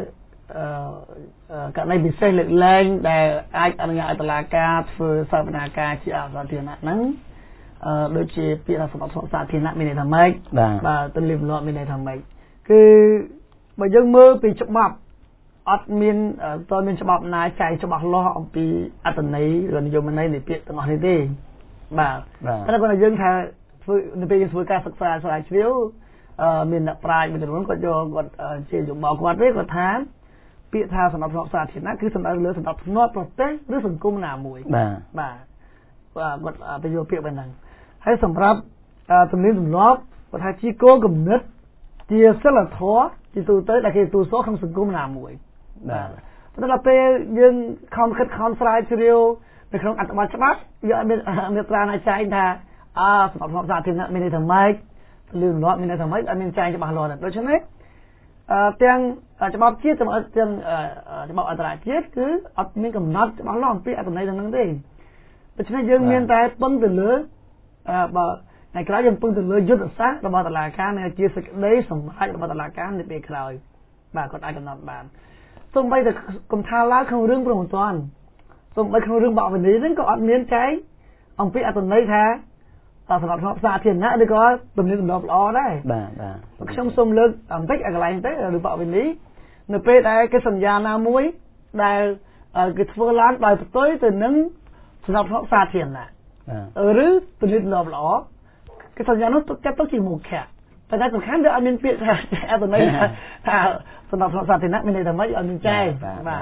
การในบิเศษเล็กแรงแต่อาจอนุญาตตลาดการฝึกสถาปนาการที่อาสาธิตนั้นโดยที่ปีละสำหรับสาธิตนั้นไม่ได้ทำไมบ่าต้นริมล้อไม่ได้ทำไมคือบางอย่างมือปีฉบับอัดมีนตอนมีฉบับนายใจฉบับล้ออปีอัตนัยหรือนิยมในในปีต่างๆนี่บ่าถ้าคนยังถ้าในปีฝึกการศึกษาสายเชียวมีนักปราชญ์มีแต่คนก็โยกเชี่ยวบอกว่าเรื่องก็ถามปีทาสำหรับศาสตร์ที่นั่นคือสำหรับเรื่องสำหรับนอดประเทศหรือสังคมหนามวยบ่าก็ไปโยกเปียกไปนั่งให้สำหรับตรงนี้สำหรับประธานจีโก้กับเนื้อจีสลัดท้อจีตูเตอร์แต่คือตูโซ่ของสังคมหนามวยเพราะฉะนั้นไปยังคอนคัดคอนฟลายเชียวในครั้งอัตมาฉบับเยอะมีตราในใจท่าสำหรับศาสตร์ที่นั่นไม่ได้ทำไมลืมล้อไม่ได้ทำไมมีใจจะมาล้อนั่นโดยเฉพาะเตียงฉบับเจี๊ยบเตียงฉบับอัตราเจี๊ยบคืออัตมีกำนัดมาล้อมปีอัตไหนดังนั้นได้โดยเฉพาะยังมีแต่ปั้งตื่นเลือในครั้งยังพึ่งถึงเลยยุดซักระบาดตลาดการในเจียสได้สมัยระบาดตลาดการในปีคราวบาก็ได้กำนัดบานส่งไปแต่กรมทาราเขาเรื่องโปร่งตอนส่งไปเขาเรื่องบอกวันนี้นั่นก็อัดเมียนใจองปีอัตนเลยค่ะสำหรับศาสตร์เทียนนะดีก็ตุ่มนี้ตุ่มดอกล้อได้ช่องส่งเลิกเต็กอะไรเต็กหรือบอกวันนี้ในปีได้cáiสัญญาณมวยได้cái phương án bài tới từ nângสำหรับศาสตร์เทียนนะหรือตุ่มนี้ตุ่มดอกล้อcáiสัญญาณนั้นต้องจีมุกแค่แต่ได้สำคัญเดี๋ยวอันนี้เปลี่ยนแต่ตัวนี้ถ้าสำหรับศาสตร์ที่นักไม่ได้ทำไมอันนี้ใจบ้า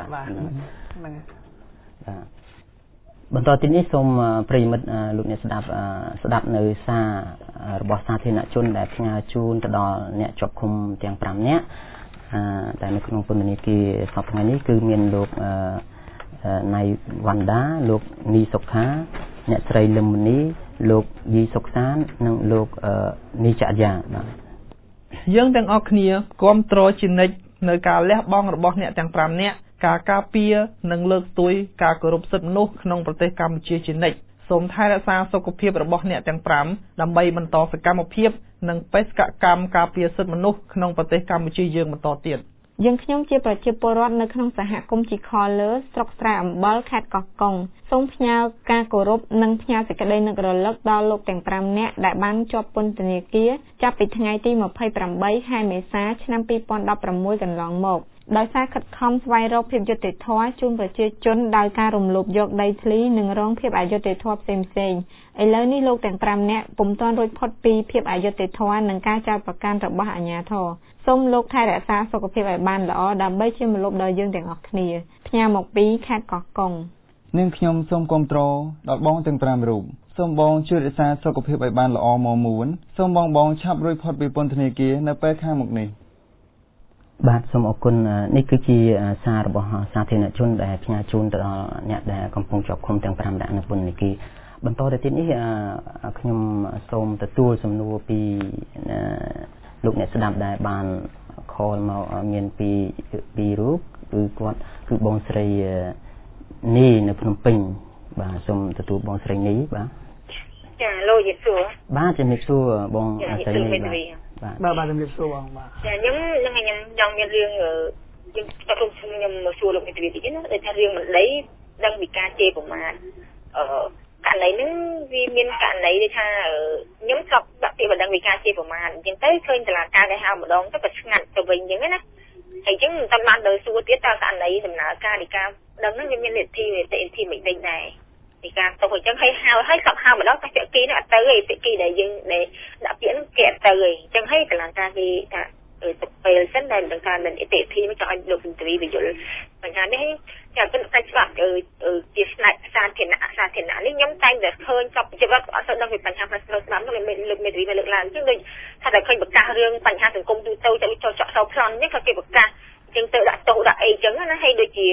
บรรทอนที่นี้สมปริมาณลูกเนี่ยสดับในซาระบบสาธารณชนแบบงานจูนตลอดเนี่ยจบคุมเตียงปรามเนี่ยแต่ในขนมปุณณีกีสอบงานนี้คือเมียนลูกในวันด้าลูกนีสกขาเนี่ยใส่ลมนี้ลูกยีสกสานนั่งลูกนิจยายังแต่งออกเนียก้มโตรจินในการเลี้ยบ้องระบบเนี่ยแต่งปรามเนี่ยการกาเปียนั่งเลิกตุยการกรบสัตว์นุขนมประเทศกัมพูชีจินในสมท้ายรักษาสุขภาพระบบเนี่ยแต่งปรามลำใบมันต่อสกัมภีบนั่งเปสกกรรมการเปียสัตว์นุขนมประเทศกัมพูชียืงมันต่อเตียนយើងខ្ញុំជាប្រជាពលរដ្ឋនៅក្នុងសហគមន៍ជីខលើស្រុកស្រែអំបិលខេត្តកោះកុងសូមផ្ញើការគោរពនិងផ្ញើសេចក្តីនឹករលឹកដល់លោកទាំង5នាក់ដែលបានជាប់ពន្ធនាគារចាប់ពីថ្ងៃទី28ខែមេសាឆ្នាំ2016កន្លងមកដោយសារខិតខំស្វែងរកភាពយុត្តិធម៌ជូនប្រជាជនដោយការរំលោភយកដីធ្លីនិងរងភាពអយុត្តិធម៌ផ្សេងៗឥឡូវនេះលោកទាំង5នាក់ពុំទាន់រួចផុតពីភាពអយុត្តិធម៌និងការចោទប្រកាន់របស់អាជ្ញាធរសូមលោកថែរក្សាសុខភាពឲ្យបានល្អដើម្បីជាម្លប់ដល់យើងទាំងអស់គ្នាផ្ញើមកពីខេត្តកោះកុងនាងខ្ញុំសូមគាំទ្រដល់បងទាំង5រូបសូមបងជួយរក្សាសុខភាពឲ្យបានល្អមកមួនសូមបងឆាប់រួចផុតពីពន្ធនាគារនៅពេលខាងមុខនេះបាទសូមអរគុណនេះគឺជាសាររបស់សាធារណជនដែលផ្ញើជូនទៅដល់អ្នកដែលកំពុងជាប់ឃុំទាំង5នាក់នៅពន្ធនាគារបន្តទៅទៀតនេះខ្ញុំសូមទទួលសំណួរពីលោកអ្នកស្ដាប់ដែលបានខលមកមានពីរូបគឺគាត់គឺបងស្រីនីនៅភ្នំពេញបាទសូមទទួលបងស្រីនីបាទចាលោកយេស៊ូបាទជំរាបសួរបងស្រីនីបាទជំរាបសួរបងបាទចាខ្ញុំចង់មានរឿងយើងខ្ញុំមកសួរលោកមេធាវីតិចណាដូចថារឿងមិនដីដឹងពីការជេរប្រមាថករណីហ្នឹងវាមានករណីដូចថាខ្ញុំស្បដាក់ពីបណ្ដឹងពីការជេរប្រមាថអញ្ចឹងទៅឃើញតឡាការគេហៅម្ដងទៅក៏ស្ងាត់ទៅវិញអញ្ចឹងណាហើយអញ្ចឹងមិនតាមបានទៅសួរទៀតតើករណីដំណើរការនៃការដឹងហ្នឹងវាមាននីតិមិនដេញដែរពីការទៅអញ្ចឹងហើយសពហៅម្ដងតែពាក្យគីហ្នឹងអត់ទៅឯពាក្យគីដែលយើងដែលដាក់ពាក្យហ្នឹងគេអត់ទៅឯអញ្ចឹងហើយតឡាការគេថាពេលសិនដែលមិនដឹងថាមាននីតិមកចង់ឲ្យលោកមន្ត្រីវិយលបញ្ហានេះចាគិតតែច្បាប់ជាស្នែកសាធារណៈនេះខ្ញុំតែងតែឃើញចប់ជីវិតអត់សូវដឹងពីបញ្ហាផ្នែកស្មាតនោះលោកមេធាវីលើកឡើងអញ្ចឹងដូចថាតែឃើញប្រកាសរឿងបញ្ហាសង្គមទូទៅចូលចកសោប្លន់នេះក៏គេប្រកាសអញ្ចឹងទៅដាក់ទោសដាក់អីអញ្ចឹងណាហើយដូចជា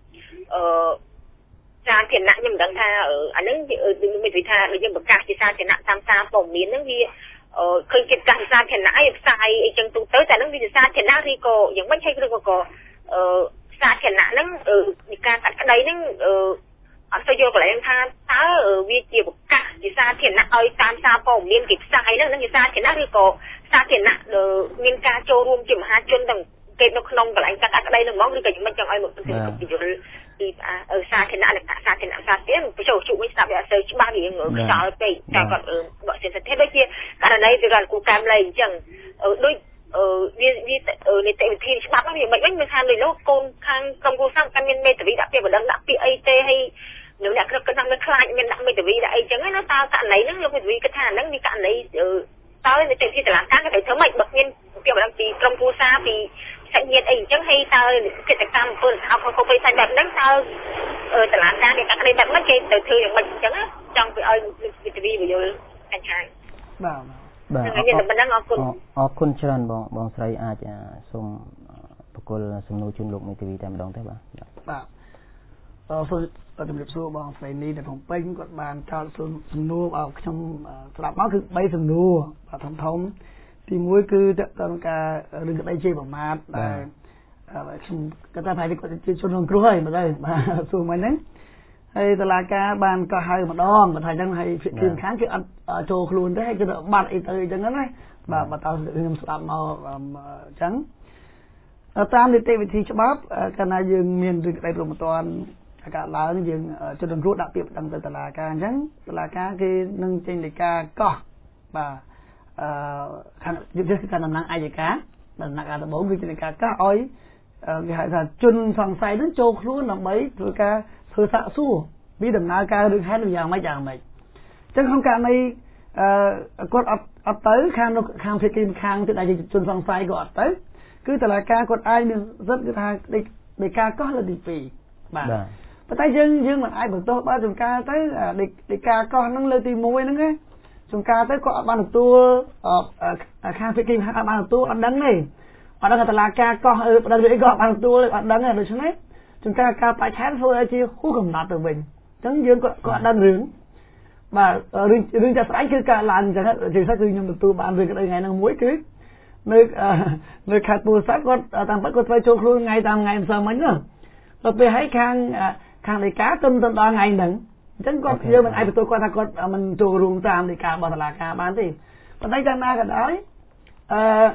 សាធារណៈខ្ញុំមិនដឹងថាអាហ្នឹងមានវិធីថាដូចយើងប្រកាសជាសាធារណៈតាមសារព័ត៌មានហ្នឹងវាឃើញគេប្រកាសសាធារណៈឲ្យផ្សាយអីចឹងទូទៅតែហ្នឹងវាសាធារណៈឬក៏យ៉ាងម៉េចហើយឬក៏សាធារណៈហ្នឹងនៃការកាត់ក្តីហ្នឹងអត់ទៅយកកន្លែងថាតើវាជាប្រកាសជាសាធារណៈឲ្យតាមសារព័ត៌មានគេផ្សាយហ្នឹងជាសាធារណៈឬក៏សាធារណៈមានការចូលរួមជាមហាជនទាំងគេនៅក្នុងកន្លែងកាត់ក្តីហ្នឹងហ្មងឬក៏យ៉ាងម៉េចចង់ឲ្យមកពន្យល់ពីសាធារណៈសាធារណៈបញ្ចូលជួបវិញស្ដាប់វាអត់សូវច្បាស់វាខ្យល់ពេកតែគាត់បកស្រាយសិទ្ធិដូចជាករណីពីរដ្ឋគូកាមលេអញ្ចឹងដូចវានីតិវិធីច្បាប់ហ្នឹងវាមិនវិញមិនថាដូចលោកកូនខាងក្រុមគ្រួសារកាន់មានមេធាវីដាក់ពាក្យបណ្ដឹងដាក់ពាក្យអីទេហើយនៅអ្នកគ្រប់គាត់ថាមិនខ្លាចមានដាក់មេធាវីដាក់អីចឹងណាតើករណីហ្នឹងលោកមេធាវីគិតថាហ្នឹងវាករណីតើនីតិវិធីតុលាការគេត្រូវធ្វើម៉េចបើមានពាក្យបណ្ដឹងពីក្រុមគ្រួសារពីសាច់ញាតិអីអញ្ចឹងហើយតើកិច្ចកម្មពលអោខុសពីផ្សេងបែបហ្នឹងតើតុលាការគេកាត់ក្តីបែបហ្នឹងគេទៅធ្វើយ៉ាងម៉េចអញ្ចឹងចង់ឲ្យវិទ្យាវិយលអញ្ចឹងបាទអរគុណច្រើនបងស្រីអាចសូមបកគលសំណួរជូនលោកមេធាវីតែម្ដងទេបាទសូមជំរាបសួរបងស្រីនេះនៅក្នុងពេញគាត់បានចោទសំណួរឲ្យខ្ញុំស្ដាប់មកគឺ3សំណួរបាទធំទី1គឺតើតើការរឿងក្តីជេរប្រមាថដែលខ្ញុំគាត់ថាប្រហែលគាត់ជាជនរងគ្រោះហើយមើលទៅបាទសួរមិញហ្នឹងហើយតុលាការបានកោះហៅម្ដងគាត់ថាអញ្ចឹងហើយភាគីម្ខាងគឺអត់ចូលខ្លួនទេហើយគឺបាត់អីទៅអញ្ចឹងណាបាទបើតើខ្ញុំស្ដាប់មកអញ្ចឹងតាមនីតិវិធីច្បាប់កាលណាយើងមានរឿងក្តីព្រមត្តនការឡើងយើងជនរងគ្រោះដាក់ពាក្យបណ្ដឹងទៅតុលាការអញ្ចឹងតុលាការគេនឹងចេញដីកាកោះបាទខាងយុទ្ធសាស្ត្រតំណាងអាយកាដំណាក់កាលដំបូងគឺចេញដីកាកោះឲ្យគេហៅថាជនសង្ស័យនឹងចូលខ្លួនដើម្បីធ្វើការធ្វើសាកសួរពីដំណើរការរឿងហេតុយ៉ាងម៉េចអញ្ចឹងក្នុងករណីគាត់អត់ទៅខាងភាគីម្ខាងទៀតដែលជាជនសង្ស័យក៏អត់ទៅគឺតុលាការគាត់អាចមានសិទ្ធិគឺថាដីកាកោះលើកទី2បាទប៉ុន្តែយើងមិនអាចបន្ទោសបើចំការទៅដីកាកោះហ្នឹងលើកទី1ហ្នឹងណាចំការទៅគាត់អត់បានទទួលខាងភាគីម្ខាងអត់បានទទួលអត់ដឹងទេអត់ដឹងថាតុលាការកោះបណ្ដឹងអីក៏អត់បានទទួលអត់ដឹងទេដូច្នេះចំការការបច្ឆេទធ្វើឲ្យជាហួសកំណត់ទៅវិញអញ្ចឹងយើងគាត់អត់ដឹងរឿងបាទរឿងចាស់ស្អែកគឺកើតឡើងអញ្ចឹងជាពិសេសគឺខ្ញុំទទួលបានរឿងក្តីថ្ងៃហ្នឹងមួយគឺនៅខេត្តពោធិ៍សាត់គាត់តាមពិតគាត់ត្រូវចូលខ្លួនថ្ងៃតាមថ្ងៃម្សិលមិញហ្នឹងទៅពេលឲ្យខាងដីកាទុំដល់ថ្ងៃហ្នឹងអញ្ចឹងគាត់យើងមិនអាចបន្ទោសគាត់ថាគាត់មិនចូលរួមតាមដីការបស់តុលាការបានទេប៉ុន្តែយ៉ាងណាក៏ដោយ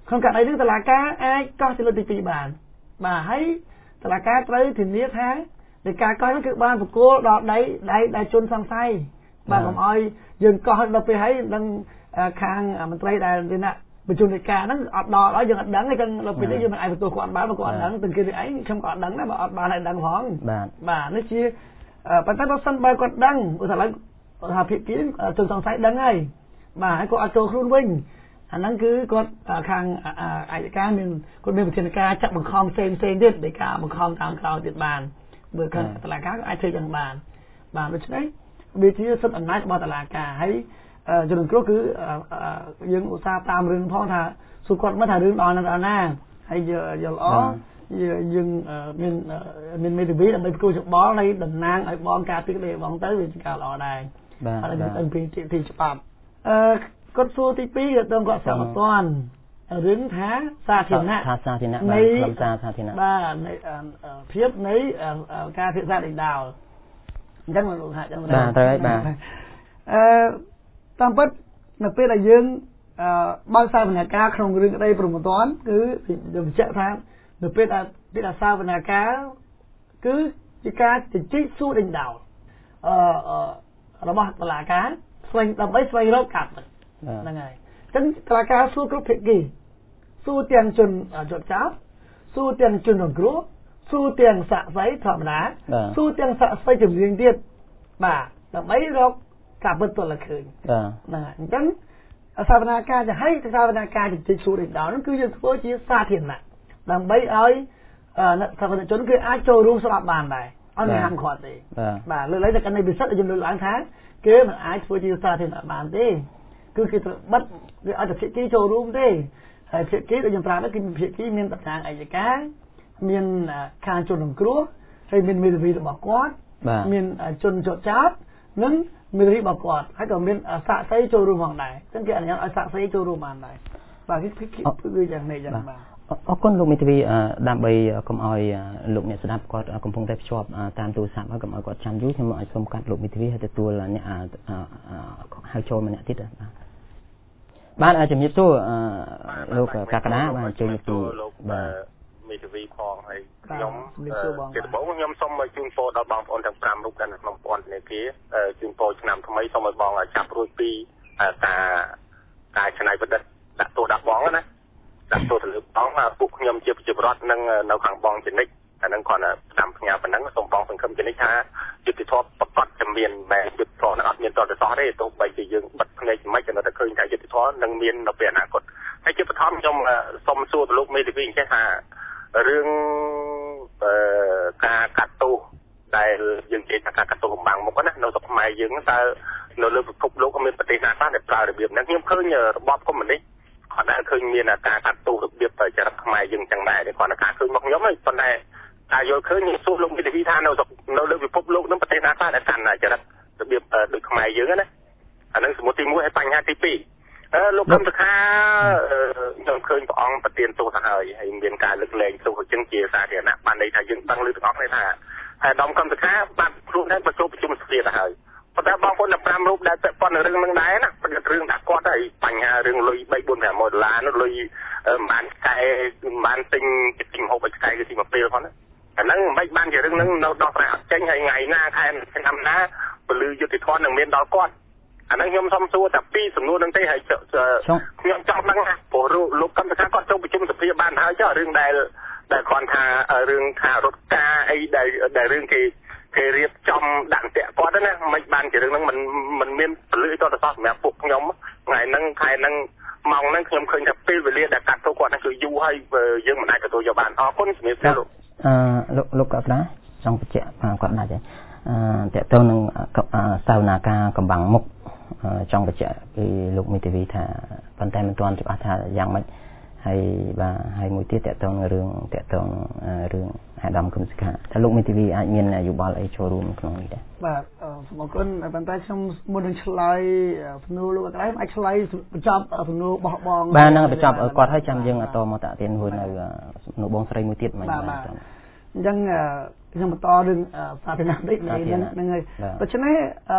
ក្នុងករណីនេះតុលាការអាចកោះជាលើកទី2បានបាទហើយតុលាការត្រូវធានាថានៃការកោះនោះគឺបានប្រគល់ដល់ដៃដែលជនសង្ស័យបាទកុំឲ្យយើងកោះដល់ពេលហើយនឹងខាងមន្ត្រីដែលជាអ្នកបញ្ជូននៃការហ្នឹងអត់ដល់ឲ្យយើងអត់ដឹងទេចឹងដល់ពេលនេះយើងមិនអាចទទួលគាត់បានបើគាត់អត់ដឹងទាំងគេឯងខ្ញុំក៏អត់ដឹងដែរបើអត់បានឲ្យដឹងផងបាទនេះជាប៉ុន្តែបើសិនបើគាត់ដឹងឧទាហរណ៍ថាភាគីជនសង្ស័យដឹងហើយបាទហើយគាត់អត់ចូលខ្លួនវិញអាហ្នឹងគឺគាត់ខាងអាយកាមានគាត់មានវិធានការចាក់បង្ខំផ្សេងទៀតនៃការបង្ខំតាមក្រោយទៀតបានបើខាងតុលាការក៏អាចធ្វើយ៉ាងបានដូច្នេះវាជាសិទ្ធិអំណាចរបស់តុលាការហើយជនរងគ្រោះគឺយើងឧស្សាហ៍តាមរឿងផងថាសួរគាត់មកថារឿងដល់ណាហើយយល់ល្អយើងមានមេធាវីដើម្បីផ្គូច្បល់ហើយតំណាងឲ្យបងការពីក្តីបងទៅវាជាការល្អដែរបាទហើយយើងពីទីច្បាប់គាត់សួរទី2គាត់ស្ដាប់អត់ទាន់រឿងថាសាធារណៈសាធារណៈបាទក្រុមសាធារណៈបាទនៃភាពនៃការពិសាដេញដោលអញ្ចឹងលោកហាក់ចឹងបាទត្រូវហើយបាទតាមពិតនៅពេលដែលយើងបើកសាវនាការក្នុងរឿងក្តីព្រមត្តនគឺយើងបញ្ជាក់ថានៅពេលដែលសាវនាការគឺជាការជជែកសួរដេញដោលរបស់តុលាការដើម្បីស្វែងរកការពិតហ្នឹងហើយអញ្ចឹងតុលាការសួរគ្រប់ភាគីសួរទាំងជនជាប់ចោទសួរទាំងជនរងគ្រោះសួរទាំងសាក្សីធម្មតាសួរទាំងសាក្សីចម្រៀងទៀតបាទដើម្បីរកការពិតទល់តែឃើញហ្នឹងហើយអញ្ចឹងសាវនាការจะให้សាវនាការជជែកសួរដេញដោលហ្នឹងគឺយើងធ្វើជាសាធារណៈដើម្បីឲ្យសាធារណជនគឺអាចចូលរួមស្ដាប់បានដែរអត់មានហាមឃាត់ទេបាទលើកឡើងតែកាន់តែពិសេសខ្ញុំលើកឡើងថាគេមិនអាចធ្វើជាសាធារណៈបានទេគឺគេត្រូវបិទវាអត់តែភាគីចូលរួមទេហើយភាគីដូចខ្ញុំប្រាប់ហ្នឹងគឺភាគីមានតំណាងអัยការមានខាងជនរងគ្រោះហើយមានមេធាវីរបស់គាត់មានជនជាប់ចោទនិងមេធាវីរបស់គាត់ហើយក៏មានសាក្សីចូលរួមផងដែរអញ្ចឹងគេអនុញ្ញាតឲ្យសាក្សីចូលរួមបានដែរបាទគឺយ៉ាងនេះយ៉ាងបាទអរគុណលោកមេធាវីដើម្បីកុំឲ្យលោកអ្នកស្ដាប់គាត់កំពុងតែភ្ជាប់តាមទូរស័ព្ទហើយកុំឲ្យគាត់ចាំយូរខ្ញុំអាចសូមកាត់លោកមេធាវីឲ្យទទួលអ្នកហៅចូលម្នាក់ទៀតបាទជំរាបសួរលោកកាកដាបាទអញ្ជើញពីបាទមេធាវីផងហើយខ្ញុំជាដំបូងខ្ញុំសូមជូនពរដល់បងប្អូនទាំង5រូបដែលនៅក្នុងពន្ធនាគារជូនពរឆ្នាំថ្មីសូមឲ្យបងចាប់រួចពីការច្នៃប្រឌិតដាក់ទោសដាក់បងណាដាក់ទោសទៅលើបងពួកខ្ញុំជាប្រជាពលរដ្ឋនឹងនៅខាងបងជនិតអានឹងគាត់តាមផ្ញើប៉ុណ្ណឹងសូមបងសង្ឃឹមជនិតថាយុទ្ធធម៌ប្រកាសជំនាញបែបយុទ្ធធម៌នឹងអត់មានតរសោះទេទោះបីជាយើងបិទភ្នែកមិនចំណុចតែឃើញថាយុទ្ធធម៌នឹងមាននៅពេលអនាគតហើយជាបឋមខ្ញុំសូមសួរទៅលោកមេធាវីអញ្ចឹងថារឿងការកាត់ទោសដែលយើងនិយាយថាការកាត់ទោសកម្បាំងមុខណានៅស្រុកខ្មែរយើងតើនៅលើពិភពលោកក៏មានប្រទេសណាខ្លះដែលប្រើរបៀបហ្នឹងខ្ញុំឃើញរបបកុម្មុយនីសគាត់ដែលឃើញមានការកាត់ទោសរបៀបចរិតខ្មែរយើងចឹងដែរគាត់ថាឃើញមកខ្ញុំហ្នឹងប៉ុន្តែតែយល់ឃើញសួរលោកមេធាវីថានៅលើពិភពលោកហ្នឹងប្រទេសណាខ្លះដែលកាន់ចរិតរបៀបដូចខ្មែរយើងណាអាហ្នឹងសមុទ្រទី1ហើយបញ្ហាទី2លោកកម្មសខាខ្ញុំឃើញព្រះអង្គប្រទានទោសទៅហើយមានការលើកលែងទោសចឹងជាសាធារណៈបានន័យថាយើងដឹងលើទាំងអស់គ្នាថាអាដាមកម្មសខាបានខ្លួនដែរបញ្ចូលប្រជុំសភាទៅហើយប៉ុន្តែបងប្អូន15រូបដែលពាក់ព័ន្ធនឹងរឿងហ្នឹងដែរណាប្រឌិតរឿងដាក់គាត់ហើយបញ្ហារឿងលុយ$3-4-500នោះលុយបានកែបានទិញហូបឲ្យកែគឺទីមកពេលផងណាអាហ្នឹងមិនបានជារឿងហ្នឹងនៅដោះស្រាយអត់ចេញហើយថ្ងៃណាខែឆ្នាំណាពលឺយុទ្ធធននឹងមានដល់គាត់អាហ្នឹងខ្ញុំសុំសួរតែពីសំណួរហ្នឹងទេហើយខ្ញុំចង់ដឹងថាព្រោះលោកកម្មសខាគាត់ចូលប្រជុំសភាបានហើយចុះរឿងដែលគាត់ថារឿងថារត់ការអីដែលរឿងគេរៀបចំដាក់តាក់គាត់ណាមិនបានជារឿងហ្នឹងមិនមានពលឺអីតទៅសោះសម្រាប់ពួកខ្ញុំថ្ងៃហ្នឹងខែហ្នឹងម៉ោងហ្នឹងខ្ញុំឃើញថាពេលវេលាដែលកាត់ទោសគាត់ហ្នឹងគឺយូរហើយយើងមិនអាចទទួលយកបានអរគុណជំរាបសួរលោកកតាចង់បញ្ជាក់គាត់ដាច់ហើយតើតើនឹងសាវនាការកម្បាំងមុខចង់បញ្ជាក់ពីលោកមេធាវីថាប៉ុន្តែមិនទាន់ច្បាស់ថាយ៉ាងម៉េចហើយបាទហើយមួយទៀតតើតើរឿងរឿងអាដាមគឹមសុខាថាលោកមេធាវីអាចមានយោបល់អីចូលរួមក្នុងនេះដែរបាទសូមអរគុណប៉ុន្តែខ្ញុំមុននឹងឆ្លើយសំណួរលោកអក្រៃអាចឆ្លើយបញ្ចប់សំណួរបោះបង់បាទនឹងបញ្ចប់គាត់ហើយចាំយើងតមកតាក់ទាញមួយនៅសំណួរបងស្រីមួយទៀតមិនបាទអញ្ចឹងខ្ញុំបន្តរឿងសាធារណៈនេះហ្នឹងហើយដូច្នេះ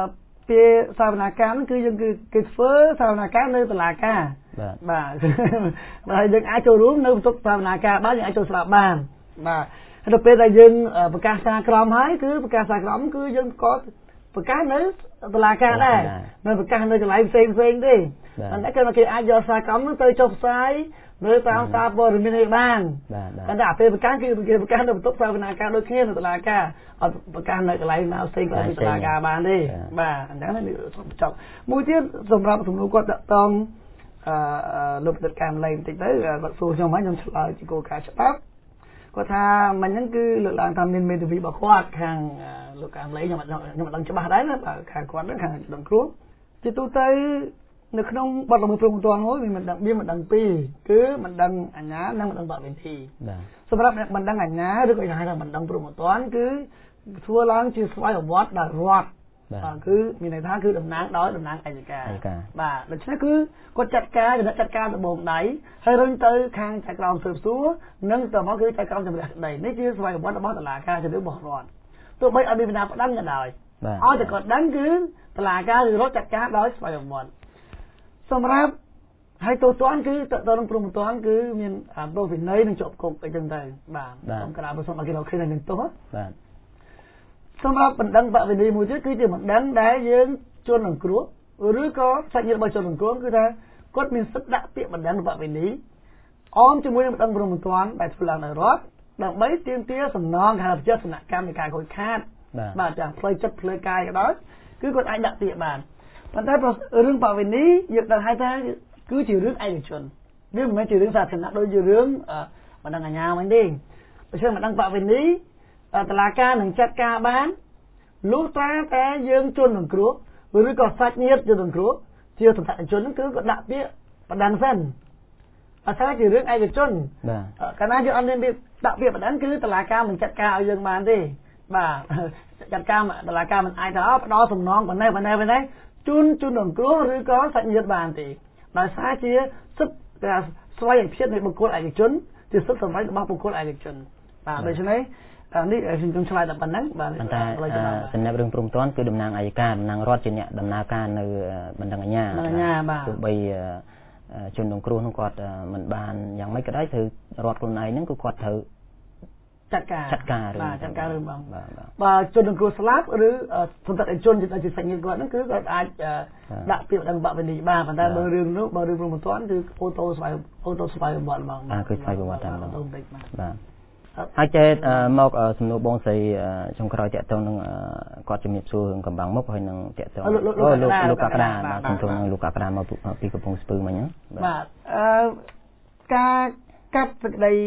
ពេលសាវនាការហ្នឹងគឺយើងគឺគេធ្វើសាវនាការនៅតុលាការបាទបាទយើងអាចចូលរួមនៅបន្ទប់សាវនាការបានយើងអាចចូលស្ដាប់បានបាទហើយដល់ពេលដែលយើងប្រកាសសារក្រមហើយគឺប្រកាសសារក្រមគឺយើងក៏ប្រកាសនៅតុលាការដែរមិនប្រកាសនៅកន្លែងផ្សេងទេតែគេអាចយកសារក្រមហ្នឹងទៅចុះផ្សាយនៅតាមសារព័ត៌មាននេះបានតែពេលប្រកាសគឺគេប្រកាសនៅបន្ទប់សាវនាការដូចគ្នានៅតុលាការអត់ប្រកាសនៅកន្លែងណាផ្សេងក៏នៅតុលាការបានទេបាទអញ្ចឹងនេះចប់មួយទៀតសម្រាប់សំណួរគាត់តាក់ទងលោកប្រតិកម្មលេងបន្តិចទៅគាត់សួរខ្ញុំហើយខ្ញុំឆ្លើយជាគោលការណ៍ច្បាប់គាត់ថាមិញហ្នឹងគឺលើកឡើងថាមានមេធាវីរបស់គាត់ខាងលោកកាមលេងខ្ញុំអត់ដឹងច្បាស់ដែរណាបាទខាងគាត់ហ្នឹងខាងដឹងគ្រូជាទូទៅនៅក្នុងបទល្មើសព្រហ្មទណ្ឌមួយវាមិនដឹងពីរគឺមិនដឹងអាជ្ញានិងមិនដឹងបទវិធីសម្រាប់អ្នកមិនដឹងអាជ្ញាឬក៏ហៅថាមិនដឹងព្រហ្មទណ្ឌគឺធ្វើឡើងជាស្វ័យប្រវត្តិដោយរដ្ឋគឺមានន័យថាគឺតំណាងដោយតំណាងអัยការបាទដូច្នេះគឺគាត់ចាត់ការដំបូងដៃហើយរុញទៅខាងចៅក្រមស៊ើបសួរនិងទៅមកគឺចៅក្រមជំនះក្តីនេះជាស្វ័យប្រវត្តិរបស់តុលាការជារបស់រដ្ឋទោះបីអត់មានបណ្ដាប្តឹងក៏ដោយឲ្យតែគាត់ដឹងគឺតុលាការឬរដ្ឋចាត់ការដោយស្វ័យប្រវត្តិសម្រាប់ហើយទោសទណ្ឌគឺតទៅនឹងព្រហ្មទណ្ឌគឺមានទោសវិន័យនិងជាប់គុកអីចឹងទៅបាទខ្ញុំក្រៅបើសុំឲ្យគេរកឃើញនឹងទោសបាទសម្រាប់បណ្ដឹងបវិន័យមួយទៀតគឺជាបណ្ដឹងដែលយើងជន់នឹងគ្រោះឬក៏សាច់ញាតិរបស់ជនរងគ្រោះគឺថាគាត់មានសិទ្ធិដាក់ពាក្យបណ្ដឹងបវិន័យអមជាមួយនឹងបណ្ដឹងព្រហ្មទណ្ឌដែលធ្វើឡើងដោយរដ្ឋដើម្បីទាមទារសំណងខាងប្រជាសនកម្មនៃការខូចខាតបាទទាំងផ្លូវចិត្តផ្លូវកាយក៏ដោយគឺគាត់អាចដាក់ពាក្យបានប៉ុន្តែរឿងបវិន័យយើងដឹងហើយថាគឺជារឿងឯកជនវាមិនមែនជារឿងសាធារណៈដូចជារឿងបណ្ដឹងអាជ្ញាវិញទេបើមិនដឹងបវិន័យតុលាការនឹងចាត់ការបានលុះត្រាតែយើងជន់នឹងគ្រោះឬក៏សាច់ញាតិជន់នឹងគ្រោះជាសន្តិជនហ្នឹងគឺគាត់ដាក់ពាក្យបណ្ដឹងសិនអត់ថាជារឿងឯកជនកាលណាយើងអត់មានពាក្យដាក់ពាក្យបណ្ដឹងគឺតុលាការមិនចាត់ការឲ្យយើងបានទេបាទចាត់ការតុលាការមិនអាចថាផ្ដោតសំណងប៉ុណ្ណេះជន់នឹងគ្រោះឬក៏សាច់ញាតិបានទេដោយសារជាសិទ្ធិស្វ័យភាពនៃបុគ្គលឯកជនជាសិទ្ធិសម្រេចរបស់បុគ្គលឯកជនបាទដូច្នេះនេះខ្ញុំឆ្លើយតែប៉ុណ្ណឹងបាទតែសម្រាប់រឿងព្រំទាន់គឺតំណាងអัยការតំណាងរដ្ឋជាអ្នកដំណើរការនៅបណ្ដឹងអាជ្ញាទោះបីជនរងគ្រោះនោះគាត់មិនបានយ៉ាងម៉េចក៏ដោយត្រូវរដ្ឋខ្លួនឯងហ្នឹងគឺគាត់ត្រូវចាត់ការរឿងបងបើជនរងគ្រោះស្លាប់ឬសន្តិជនជាសាច់ញាតិគាត់ហ្នឹងគឺគាត់អាចដាក់ពាក្យបណ្ដឹងបវិន័យបានប៉ុន្តែបើរឿងនោះបើរឿងព្រំទាន់គឺអូតូស្វ័យប្រវត្តិហ្មងគឺស្វ័យប្រវត្តិតែម្ដងបាទហើយចេះមកសំណួរបងស្រីចុងក្រោយតាក់ទងនឹងគាត់ជំរាបសួររឿងកំបាំងមុខហើយនឹងតាក់ទងលោកកក្តាបាទជំទង់នឹងលោកកក្តាមកពីកំពង់ស្ពឺមិញហ្នឹងបាទការកាត់សេចក្តី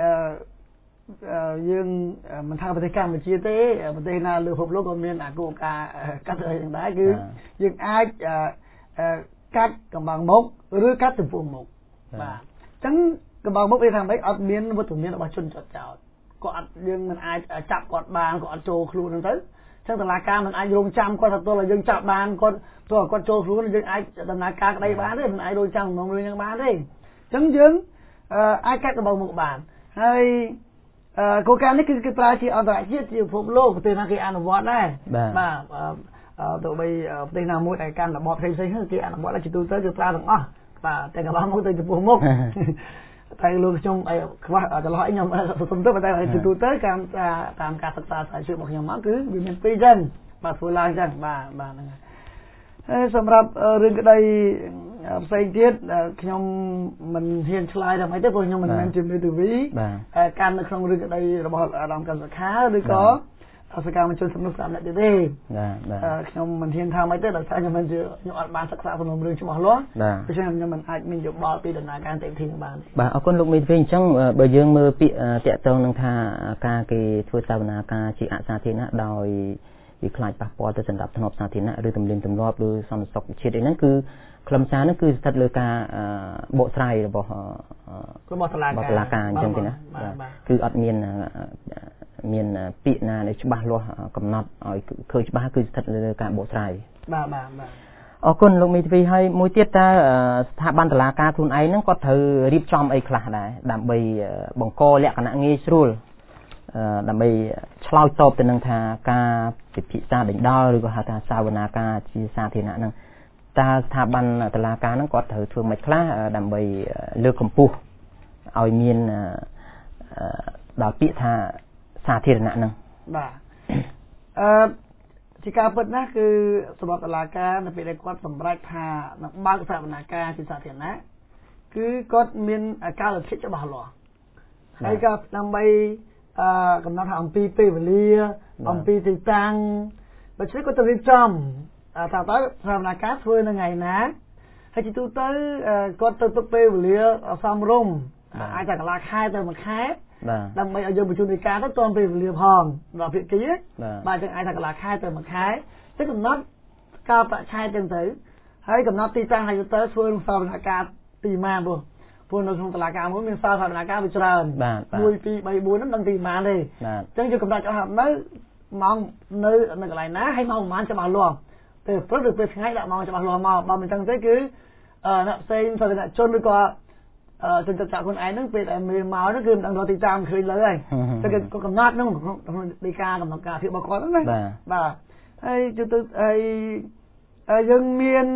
យើងមិនថាប្រទេសកម្ពុជាទេប្រទេសណាលើពិភពលោកក៏មានអាគោលការណ៍កាត់អីទាំងដែរគឺយើងអាចកាត់កំបាំងមុខឬកាត់ចំពោះមុខបាទអញ្ចឹងកំបាំងមុខវាថាម៉េចអត់មានវត្តមានរបស់ជនជាប់ចោតគាត់អត់យើងមិនអាចចាប់គាត់បានគាត់អត់ចូលខ្លួនហ្នឹងទៅអញ្ចឹងតុលាការមិនអាចរងចាំគាត់ទៅឲ្យយើងចាប់បានគាត់ព្រោះគាត់ចូលខ្លួនយើងអាចដំណើរការក្តីបានទេមិនអាចរងចាំក្នុងរឿងហ្នឹងបានទេអញ្ចឹងយើងអាចកាត់កំបាំងមុខបានហើយគោលការណ៍នេះគឺគេប្រើជាអន្តរជាតិជាពិភពលោកប្រទេសណាគេអនុវត្តដែរបាទទោះបីប្រទេសណាមួយដែលកាន់របបផ្សេងៗគេអនុវត្តជាទូទៅគឺប្រើទាំងអស់បាទតែកំបាំងមុខទៅចំពោះមុខតែលោកខ្ញុំអីខ្វះចន្លោះខ្ញុំសុំទៅតែជាទូទៅតាមការសិក្សាស្រាវជ្រាវរបស់ខ្ញុំមកគឺវាមានពីរចឹងបាទធ្វើឡើងចឹងបាទហ្នឹងហើយសម្រាប់រឿងក្តីផ្សេងទៀតខ្ញុំមិនហ៊ានឆ្លើយដល់អីទេព្រោះខ្ញុំមិនមែនជាមេធាវីកាន់នៅក្នុងរឿងក្តីរបស់អាដាមកម្មសខាឬក៏សកម្មជនសំណុះស្ដាប់អ្នកទៀតទេខ្ញុំមិនហ៊ានថាម៉េចទេដោយសារខ្ញុំអត់បានសិក្សាសំណុំរឿងច្បាស់លាស់ដូច្នេះខ្ញុំមិនអាចមានយោបល់ពីដំណើរការទេទីនេះបានបាទអរគុណលោកមេធាវីអញ្ចឹងបើយើងមើលពាក្យតាក់ទងនឹងថាការគេធ្វើសវនាការជាអសាធារណៈដោយវាខ្លាចប៉ះពាល់ទៅសណ្ដាប់ធ្នាប់សាធារណៈឬទម្លាប់ទម្លាប់ឬសន្តិសុខជាតិអីហ្នឹងគឺខ្លឹមសារហ្នឹងគឺស្ថិតលើការបកស្រាយរបស់តុលាការអញ្ចឹងទេណាគឺអត់មានពាក្យណាដែលច្បាស់លាស់កំណត់ឲ្យឃើញច្បាស់គឺស្ថិតលើការបកស្រាយបាទអរគុណលោកមេធាវីហើយមួយទៀតតើស្ថាប័នតុលាការខ្លួនឯងហ្នឹងគាត់ត្រូវរៀបចំអីខ្លះដែរដើម្បីបង្កលក្ខណៈងាយស្រួលដើម្បីឆ្លើយតបទៅនឹងថាការពិភាក្សាដេញដោលឬក៏ហៅថាសាវនាការជាសាធារណៈហ្នឹងតើស្ថាប័នតុលាការហ្នឹងគាត់ត្រូវធ្វើម៉េចខ្លះដើម្បីលើកកម្ពស់ឲ្យមានដល់ពាក្យថាសាធារណៈហ្នឹងបាទជាការពិតណាស់គឺសម្រាប់តុលាការនៅពេលដែលគាត់សម្រេចថានឹងបើកសវនាការជាសាធារណៈគឺគាត់មានកាលវិភាគច្បាស់លាស់ហើយក៏ដើម្បីកំណត់ថាអំពីពេលវេលាអំពីទីតាំងដូច្នេះគាត់ទៅរៀបចំថាតើសវនាការធ្វើនៅថ្ងៃណាហើយជាទូទៅគាត់ទៅទុកពេលវេលាសមរម្យអាចតែកន្លះខែទៅមួយខែដើម្បីឲ្យយើងបញ្ជូនដីកាទៅទាន់ពេលវេលាផងដល់ភាគីបាទចឹងអាចថាកន្លះខែទៅមួយខែទៅកំណត់កាលបច្ច័យចឹងទៅហើយកំណត់ទីតាំងឲ្យទៅធ្វើសវនាការទីម៉ានព្រោះនៅក្នុងតុលាការមួយមានសវនាការវាច្រើន1 2 3 4ហ្នឹងដឹងទីម៉ានទេចឹងយើងកំណត់ឲ្យនៅម៉ោងនៅកន្លែងណាហើយម៉ោងប្រហែលច្បាស់លាស់ពេលព្រឹកឬពេលថ្ងៃដាក់ម៉ោងច្បាស់លាស់មកបើមិនចឹងទេគឺអ្នកផ្សេងសាធារណជនឬក៏ចិនចាក់ខ្លួនឯងហ្នឹងពេលដែលមើលមកហ្នឹងគឺមិនដឹងរកទីតាំងឃើញលើហើយតែគេក៏កំណត់ហ្នឹងក្នុងដីកាកំណត់ការភាពរបស់គាត់ហ្នឹងណាបាទហើយជួយទៅហើយយើងមាន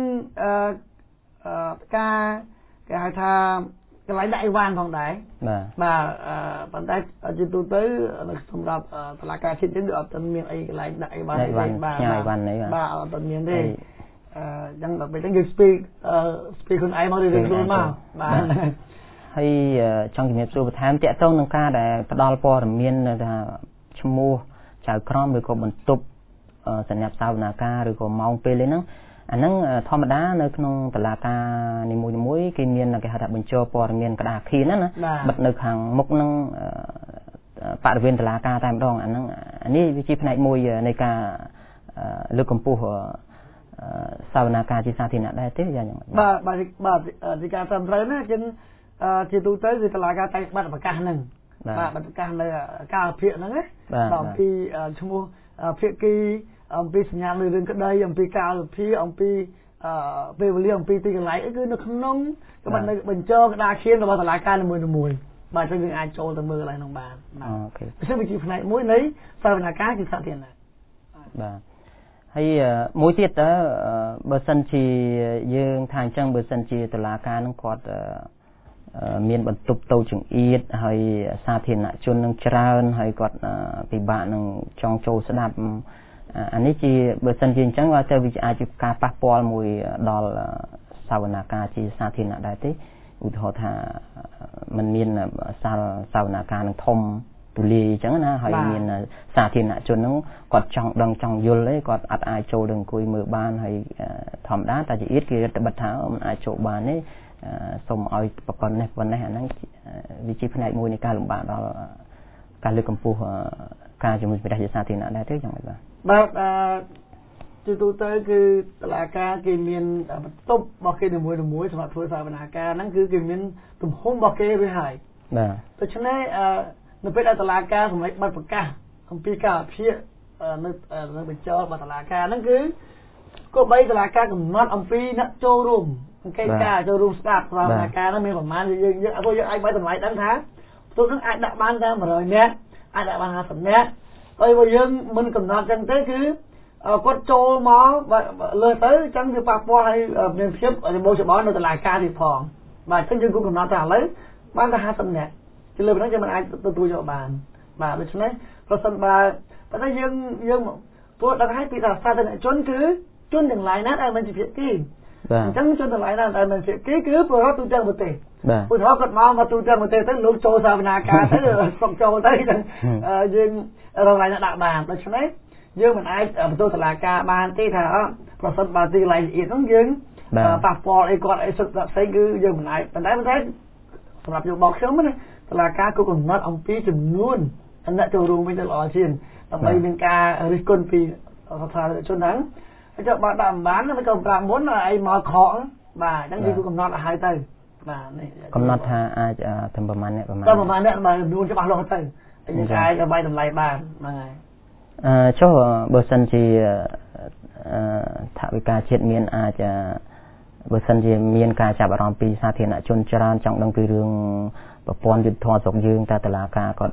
ការគេហៅថាកន្លែងដាក់អីវ៉ាន់ផងដែរបាទប៉ុន្តែជាទូទៅសម្រាប់តុលាការជាតិយើងអត់ទាន់មានអីកន្លែងដាក់អីវ៉ាន់ទេបាទអីវ៉ាន់នេះបាទអត់ទាន់មានទេចឹងដល់ពេលហ្នឹងយើង speak ខ្លួនឯងមករៀនខ្លួនមកបាទហើយចង់ជំរាបសួរបន្ថែមតាក់ទងនឹងការដែលផ្ដល់ព័ត៌មានថាឈ្មោះចៅក្រមឬក៏បន្ទប់សម្រាប់សវនាការឬក៏ម៉ោងពេលហ្នឹងអាហ្នឹងធម្មតានៅក្នុងតុលាការនីមួយៗគេមានគេហៅថាបញ្ចូលព័ត៌មានក្តារអាគារណាបិទនៅខាងមុខហ្នឹងបរិវេណតុលាការតែម្ដងអាហ្នឹងនេះវាជាផ្នែកមួយនៃការលើកកម្ពស់សវនាការជាសាធារណៈដែរទេយ៉ាងម៉េចបាទជាការត្រឹមត្រូវណាចឹងជាទូទៅគឺតុលាការតែបាត់ប្រកាសហ្នឹងបាទបាត់ប្រកាសនៅការវិភាគហ្នឹងណាអំពីឈ្មោះភាគីអំពីសញ្ញារឿងក្តីអំពីការវិភាគអំពីពេលវេលាអំពីទីកន្លែងគឺនៅក្នុងក៏បានបញ្ចូលក្តារខៀនរបស់តុលាការនីមួយៗបាទចឹងយើងអាចចូលទៅមើលកន្លែងហ្នឹងបានអូខេវាជាផ្នែកមួយនៃសវនាការជាសាធារណៈបាទហើយមួយទៀតតើបើសិនជាយើងថាអញ្ចឹងបើសិនជាតុលាការហ្នឹងគាត់មានបន្ទប់តូចចង្អៀតហើយសាធារណជននឹងច្រើនហើយគាត់ពិបាកនឹងចង់ចូលស្ដាប់អានេះជាបើសិនជាអញ្ចឹងវាទៅវាអាចជាការប៉ះពាល់មួយដល់សវនាការជាសាធារណៈដែរទេឧទាហរណ៍ថាมันមានសាលសវនាការនឹងធំទូលាយអញ្ចឹងណាហើយមានសាធារណជនហ្នឹងគាត់ចង់ដឹងចង់យល់ទេគាត់អត់អាចចូលទៅអង្គុយមើលបានហើយធម្មតាតែជាទៀតគេរឹតបន្តឹងថាមិនអាចចូលបានទេសូមឲ្យប៉ុណ្ណេះអាហ្នឹងវាជាផ្នែកមួយនៃការលំបាកដល់ការលើកកម្ពស់ការជំនួយប្រជាសាធារណៈដែរទេយ៉ាងម៉េចបាទជាទូទៅគឺតុលាការគេមានបន្ទប់របស់គេនីមួយៗសម្រាប់ធ្វើសវនាការហ្នឹងគឺគេមានទំហំរបស់គេវាហើយបាទដូច្នេះនៅពេលដែលតុលាការសម្រេចប័ណ្ណប្រកាសអំពីការវិភាគនៅបញ្ចូលរបស់តុលាការហ្នឹងគឺគោលបីតុលាការកំណត់អំពីអ្នកចូលរួមអង្គការចូលរួមស្ដាប់សវនាការហ្នឹងមានប្រមាណយើងអាចបើតម្លៃដឹងថាទូហ្នឹងអាចដាក់បានតែ100នាក់អាចដាក់បាន50នាក់ហើយបើយើងមិនកំណត់ចឹងទេគឺគាត់ចូលមកលើទៅអញ្ចឹងវាប៉ះពាល់ឲ្យមានភាពរបបនៅតុលាការទៀតផងបាទអញ្ចឹងយើងគួរកំណត់ថាឥឡូវបានតែ50នាក់ជាលើពីហ្នឹងយើងមិនអាចទទួលយកបានបាទដូច្នេះប្រសិនបើប៉ុន្តែយើងព្រោះដឹងហើយពីថាសាធារណជនគឺជនទាំងឡាយណាដែលមិនជាភាគីអញ្ចឹងជនទាំងឡាយណាដែលមិនជាភាគីគឺប្រវត្តិទូទាំងប្រទេសឧទាហរណ៍គាត់មកទូទាំងប្រទេសទៅលោកចូលសវនាការទៅសុំចូលទៅអញ្ចឹងយើងរងឡាយណាដាក់បានដូច្នេះយើងមិនអាចបន្ទោសតុលាការបានទេថាប្រសិនបើទីកន្លែងល្អៀតហ្នឹងយើងប៉ះពាល់អីគាត់អីសុទ្ធផ្សេងគឺយើងមិនអាចប៉ុន្តែសម្រាប់យោបល់ខ្ញុំណាតុលាការក៏កំណត់អំពីចំនួនអ្នកចូលរួមវិញទៅល្អជាងដើម្បីមានការរិះគន់ពីសាធារណជនហ្នឹងហើយចុះបើដាក់មិនបានមិនក៏ប្រាប់មុនអីមកខកបាទអញ្ចឹងយើងកំណត់ឲ្យទៅបាទនេះកំណត់ថាអាចទៅប្រហែលអ្នកបាទចំនួនច្បាស់លាស់ទៅយើងអាចឲ្យបាយតម្លៃបានហ្នឹងហើយចុះបើសិនជាថវិកាជាតិមានអាចបើសិនជាមានការចាប់អារម្មណ៍ពីសាធារណជនច្រើនចង់ដឹងពីរឿងប្រព័ន្ធយុត្តិធម៌ស្រុកយើងតើតុលាការគាត់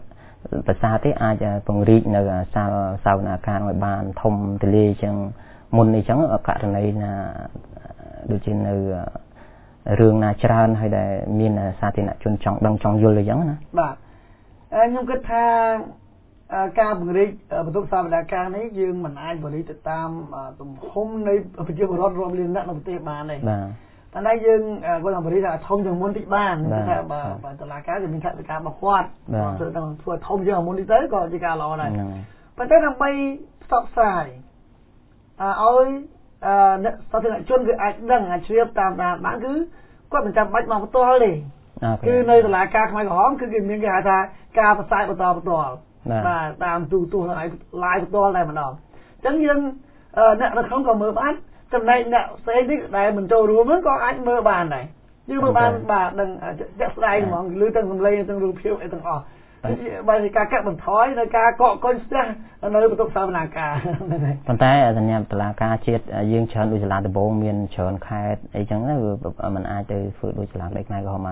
ภาษาที่อาจจะปงรีในสาวนาการไว้บานทมทะเลจังมุนในจังกะในนะดูจินในเรื่องนาจรานให้ได้มีนสาธิตจนจองดังจองยุลเลยยังนะบ่ខ្ញុំគិតថាការពង្រីកបន្ទុកសាវនាការនេះយើងមិនអាចបរិយាតាមទំហំនៃប្រជាពលរដ្ឋរាប់លានអ្នកនៅប្រទេសបានទេតែតែយើងគាត់បរិយាថាធំជាងមុនតិចបានថាបើតុលាការគឺមានថវិការបស់គាត់ធ្វើធំជាងមុនតិចទៅក៏ជាការល្អដែរប៉ុន្តែដើម្បីផ្សព្វផ្សាយឲ្យអ្នកសាធារណជនគឺអាចដឹងអាចជ្រាបតាមដានបានគឺគាត់មិនចាំបាច់មកផ្ទាល់ទេគឺនៅតុលាការខ្មែរក្រហមគឺគេមានគេហៅថាការផ្សាយបន្តផ្ទាល់បាទតាមទូទស្សន៍ឲ្យ live ផ្ទាល់តែម្ដងអញ្ចឹងយើងអ្នកនៅក្នុងក៏មើលបានចំណែកអ្នកផ្សេងនេះដែលមិនចូលរួមហ្នឹងក៏អាចមើលបានដែរយើងមើលបានបាទដឹងជាក់ស្ដែងហ្មងឮទាំងសំឡេងទាំងរូបភាពអីទាំងអស់បើជាការកាត់បន្ថយនៅការកកកុញស្ទះនៅបន្ទប់សាវនាការប៉ុន្តែសញ្ញាតុលាការជាតិយើងច្រើនដូចសាលាដំបងមានច្រើនខេត្តអីចឹងណាมันអាចទៅធ្វើដូចសាលាដីខ្មែរក្រហមបាន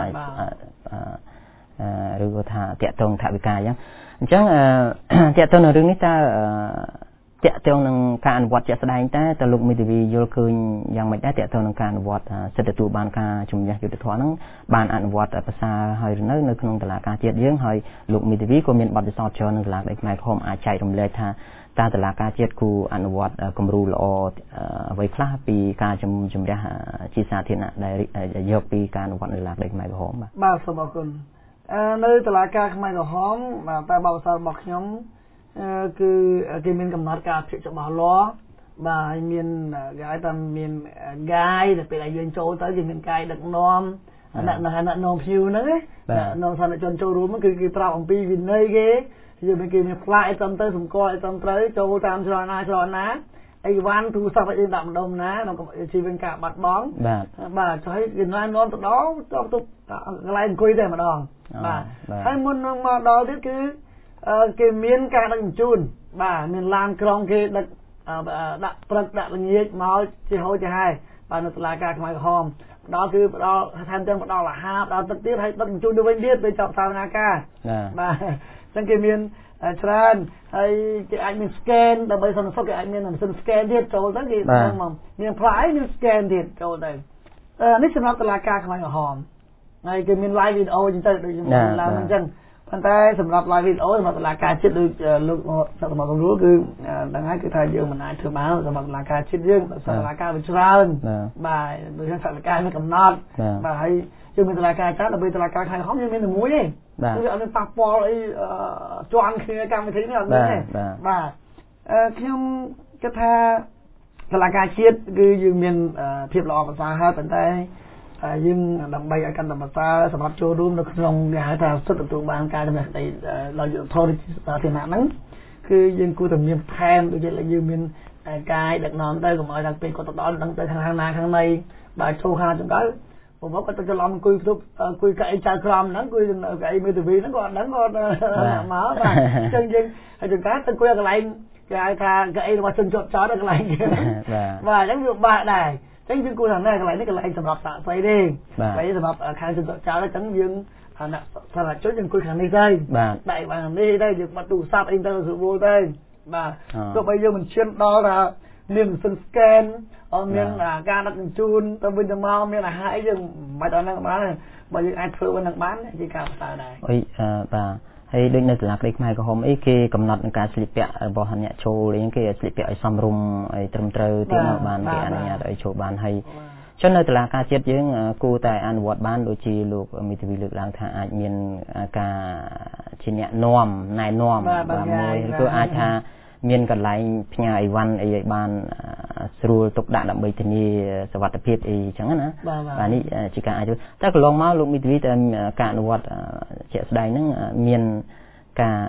ឬក៏ថាតាក់ទងថវិកាអញ្ចឹងតាក់ទងនឹងរឿងនេះតើតាក់ទងនឹងការអនុវត្តជាក់ស្ដែងតែលោកមេធាវីយល់ឃើញយ៉ាងម៉េចដែរតាក់ទងនឹងការអនុវត្តសិទ្ធិទទួលបានការជំនះយុត្តិធម៌ហ្នឹងបានអនុវត្តប្រសើរហើយនៅក្នុងតុលាការជាតិយើងហើយលោកមេធាវីក៏មានបទពិសោធន៍ច្រើននៅសាលាដីខ្មែរក្រហមអាចចែករំលែកថាតើតុលាការជាតិគូអនុវត្តគំរូល្អអ្វីខ្លះពីការជំរះជាសាធារណៈដែលយកពីការអនុវត្តនៅសាលាដីខ្មែរក្រហមបាទសូមអរគុណនៅតុលាការខ្មែរក្រហមតែបទពិសោធន៍របស់ខ្ញុំគឺគេមានកំណត់ការភិកច្បាស់លាស់បាទហើយមានគេហៅថាមានកាយដែលពេលដែលយើងចូលទៅគេមានកាយដឹកនាំអ្នកនាំភ្ញៀវហ្នឹងណានាំសាធារណជនចូលរួមគឺគេប្រាប់អំពីវិន័យគេគេមានផ្លាកអីតាមទៅសម្គាល់អីតាមត្រូវចូលតាមច្រកណាអីវ៉ាន់ទូរស័ព្ទអីដាក់ម្ដុំណាក្នុងជីវការបាត់បង់បាទចុះឲ្យគេនាំទៅដល់ទៅកន្លែងអង្គុយតែម្ដងបាទហើយមុននឹងមកដល់ទៀតគឺគេមានការដឹកជញ្ជូនបាទមានឡានក្រុងគេដឹកដាក់ព្រឹកដាក់ល្ងាចមកជាហូរជាហែបាទនៅតុលាការខ្មែរក្រហមដល់គឺផ្ដល់ថែមទាំងផ្ដល់អាហារដល់ទឹកទៀតហើយដឹកជញ្ជូនទៅវិញទៀតពេលចប់សាវនាការបាទអញ្ចឹងគេមានច្រើនហើយគេអាចមាន scan ដើម្បីសន្និសីទគេអាចមានម៉ាស៊ីន scan ទៀតចូលទៅគេដឹងមកមានផ្លាកមាន scan ទៀតចូលទៅនេះសម្រាប់តុលាការខ្មែរក្រហមហើយគេមាន live video អញ្ចឹងទៅដូចខ្ញុំឡើងអញ្ចឹងប៉ុន្តែសម្រាប់ live video សម្រាប់តុលាការជាតិដូចលោកសកម្មកម្មរួលគឺដឹងហើយគឺថាយើងមិនអាចធ្វើបានសម្រាប់តុលាការជាតិយើងតុលាការវាច្រើនបាទដូចថាតុលាការមានកំណត់បាទហើយយើងមានតុលាការច្រើនដើម្បីតុលាការខ្មែរក្រហមយើងមានតែមួយទេគឺអត់មានប៉ះពាល់អីជាន់គ្នាកម្មវិធីនេះអត់មានទេបាទខ្ញុំគិតថាតុលាការជាតិគឺយើងមានភាពល្អប្រសើរហើយប៉ុន្តែយើងដើម្បីឲ្យកាន់តែប្រសើរសម្រាប់ចូលរួមនៅក្នុងគេហៅថាសិទ្ធិទទួលបានការចំណេះស្ដីដោយយុត្តិធម៌សាធារណៈហ្នឹងគឺយើងគួរតែមានផែនដូចជាយើងមានកាយដឹកនាំទៅកុំឲ្យដល់ពេលគាត់ទៅដល់ដឹងទៅខាងណាខាងណីបាទចូលខាងចង្កៅผมว่าគាត់ទៅច្រឡំអង្គុយផ្ទប់អង្គុយកៅអីចៅក្រមហ្នឹងអង្គុយកៅអីមេធាវីហ្នឹងគាត់អត់ដឹងគាត់មកបាទអញ្ចឹងយើងហើយចង្កៅទៅអង្គុយកន្លែងគេហៅថាកៅអីរបស់ជនជាប់ចោតកន្លែងបាទអញ្ចឹងវាបាក់ដែរអញ្ចឹងយើងគួរថាកន្លែងនេះកន្លែងសម្រាប់សាកសីទេហើយសម្រាប់ខាងជនជាប់ចោតអញ្ចឹងយើងអ្នកសាធារណជនយើងអង្គុយខាងនេះទៅតែខាងនេះទៅយើងបាត់ទូរស័ព្ទអីទៅស្រួលទៅបាទទោះបីយើងមិនឈានដល់ថាមានម៉ាស៊ីន scan មានការដឹកជញ្ជូនទៅវិញទៅមកមានអាហារអីយើងមិនបាច់ដល់ហ្នឹងបានបើយើងអាចធ្វើហ្នឹងបានជាការផ្សាយដែរអីបាទហើយដូចនៅសាលាក្ដីខ្មែរក្រហមអីគេកំណត់នឹងការស្លៀកពាក់របស់អ្នកចូលអីគេស្លៀកពាក់ឲ្យសមរម្យឲ្យត្រឹមត្រូវទៀតបានគេអនុញ្ញាតឲ្យចូលបានហើយចុះនៅតុលាការជាតិយើងគួរតែអនុវត្តបានដូចជាលោកមេធាវីលើកឡើងថាអាចមានការជាអ្នកនាំណែនាំបាទមួយគឺអាចថាមានកន្លែងផ្ញើអីវ៉ាន់អីឲ្យបានស្រួលទុកដាក់ដើម្បីធានាសុវត្ថិភាពអីចឹងណាបាទនេះជាការអាចតែកន្លងមកលោកមេធាវីតែការអនុវត្តជាក់ស្ដែងហ្នឹងមានការ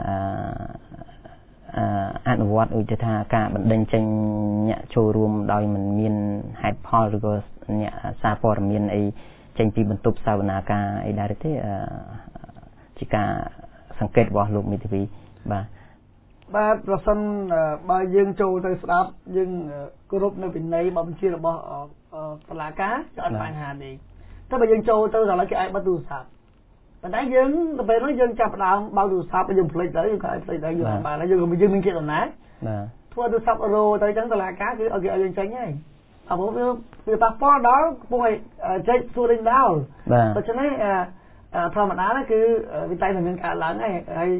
អនុវត្តឧទាហរណ៍ថាការបណ្ដេញចេញអ្នកចូលរួមដោយមិនមានហេតុផលឬក៏អ្នកសារព័ត៌មានអីចេញពីបន្ទប់សាវនាការអីដែរទេជាការសង្កេតរបស់លោកមេធាវីបាទប្រសិនបើយើងចូលទៅស្ដាប់យើងគោរពនៅវិន័យបញ្ជារបស់តុលាការក៏អត់បញ្ហាទេតែបើយើងចូលទៅដល់គេអាចបិទទូរស័ព្ទប៉ុន្តែយើងទៅពេលនោះយើងចាប់ផ្ដើមបើកទូរស័ព្ទយើងផ្លេចទៅយើងក៏ផ្លេចដែរយើងបានហើយយើងមានចេតនាបាទធ្វើទូរស័ព្ទរោទៅអញ្ចឹងតុលាការគឺឲ្យគេឲ្យយើងចេញហើយអពុវាប៉ះពាល់ដល់កំពុងឲ្យចេញសួរដេញដោលដូច្នេះធម្មតាគឺវាតែនឹងកើតឡើងហើយ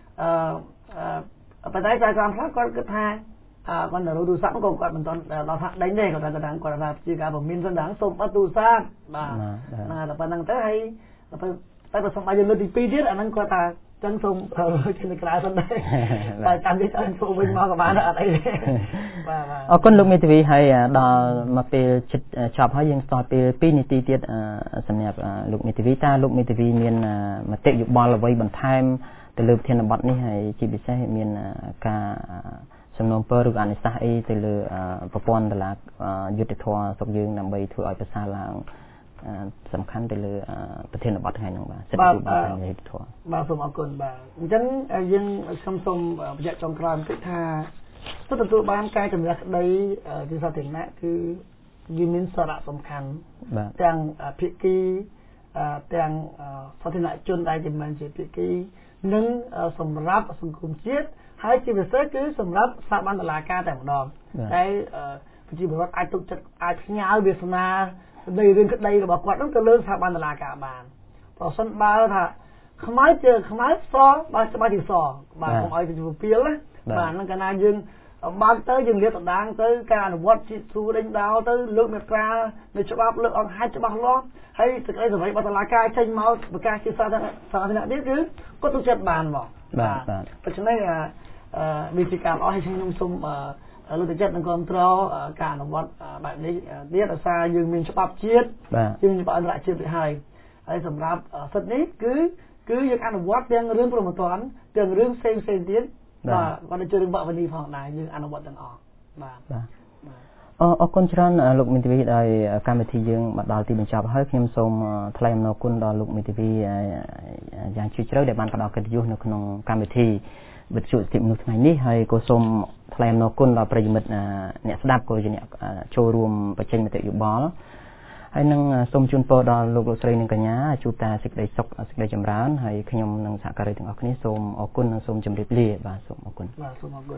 ប៉ុន្តែចៅក្រមខ្លះគាត់គិតថាគាត់ទៅរកទូរស័ព្ទក៏គាត់មិនទាន់ដល់ថាដេញទេគាត់ថាគាត់ថាជាការបំមានសិនដល់សូមបិទទូរស័ព្ទបាទតែប៉ុណ្្នឹងទៅហើយតែបើសូមឲ្យយើងលើកទី2ទៀតអាហ្នឹងគាត់ថាចឹងសូមចេញទៅក្រៅសិនដែរតែតាមនេះទៅចូលវិញមកក៏បានអត់អីទេបាទអរគុណលោកមេធាវីហើយដល់មកពេលជិតចប់ហើយយើងស្ទាត់ពេល2នាទីទៀតសម្រាប់លោកមេធាវីតើលោកមេធាវីមានមតិយោបល់អ្វីបន្ថែមទៅលើប្រធានបទនេះហើយជាពិសេសមានការសំណូមពរឬអនុសាសន៍អីទៅលើប្រព័ន្ធតុលាយុត្តិធម៌ស្រុកយើងដើម្បីធ្វើឲ្យប្រសើរឡើងសំខាន់ទៅលើប្រធានបទថ្ងៃហ្នឹងបាទសិទ្ធិយុត្តិធម៌បាទសូមអរគុណបាទអញ្ចឹងយើងសូមបញ្ជាក់ចុងក្រោយបន្តិចថាទទួលបានការជំនះក្តីជាសាធារណៈគឺវាមានសារៈសំខាន់ទាំងភាគីទាំងសាធារណជនដែលជាមិនជាភាគីនិងសម្រាប់សង្គមជាតិហើយជាពិសេសគឺសម្រាប់ស្ថាប័នតុលាការតែម្ដងតែប្រជាពលរដ្ឋអាចទុកចិត្តអាចផ្ញើវាសនានៃរឿងក្តីរបស់គាត់នោះទៅលើស្ថាប័នតុលាការបានប្រសិនបើថាខ្មៅជើខ្មៅសបើច្បាស់ជាសបាទកុំឲ្យទៅពៀលណាបាទហ្នឹងកាលណាយើងបើកទៅយើងលាតត្រដាងទៅការអនុវត្តជាស្រួលដេញដោលទៅលើកមេត្រានៃច្បាប់លើកអង្គហេតុច្បាស់លាស់ហើយសេចក្តីសម្រេចរបស់តុលាការចេញមកប្រកាសជាសាធារណៈនេះគឺគាត់ទុកចិត្តបានមកបាទដូច្នេះវិធីការល្អឲ្យខ្ញុំសូមលើកទឹកចិត្តនិងគ្រប់គ្រងការអនុវត្តបែបនេះទៀតដោយសារយើងមានច្បាប់ជាតិយើងមានច្បាប់អន្តរជាតិទៅហើយសម្រាប់សិទ្ធិនេះគឺយើងអនុវត្តទាំងរឿងព្រហ្មទណ្ឌទាំងរឿងផ្សេងទៀតបាទគាត់ទៅរឿងបវនីផងដែរយើងអនុវត្តទាំងអស់បាទអរគុណច្រើនលោកមេធាវីដោយកម្មវិធីយើងមកដល់ទីបញ្ចប់ហើយខ្ញុំសូមថ្លែងអំណរគុណដល់លោកមេធាវីយ៉ាងជ្រាលជ្រៅដែលបានផ្ដល់កិត្តិយសនៅក្នុងកម្មវិធីវិទ្យុសិទ្ធិមនុស្សថ្ងៃនេះហើយក៏សូមថ្លែងអំណរគុណដល់ប្រិយមិត្តអ្នកស្ដាប់ក៏ជាអ្នកចូលរួមបញ្ចេញមតិយោបល់ហើយនឹងសូមជូនពរដល់លោកស្រីនិងកញ្ញាជួបតែសេចក្តីសុខសេចក្តីចម្រើនហើយខ្ញុំនិងសហការីទាំងអស់គ្នាសូមអរគុណនិងសូមជម្រាបលាបាទសូមអរគុណបាទសូមអរគុណ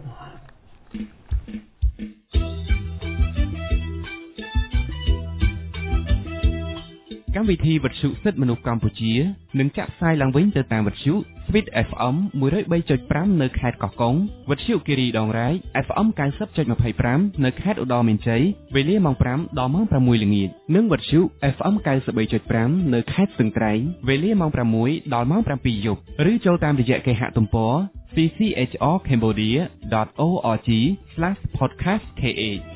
កម្មវិធីវិទ្យុសិទ្ធិមនុស្សកម្ពុជានឹងចាក់ផ្សាយឡើងវិញទៅតាមវិទ្យុ Sweet FM 103.5 នៅខេត្តកោះកុងវិទ្យុគិរីដងរ៉ែក FM 90.25 នៅខេត្តឧត្តរមានជ័យវេលាម៉ោង 5 ដល់ម៉ោង 6 ល្ងាចនិងវិទ្យុ FM 93.5 នៅខេត្តស្ទឹងត្រែងវេលាម៉ោង 6 ដល់ម៉ោង 7 យប់ឬចូលតាមរយៈគេហទំព័រ cchrcambodia.org/podcast kh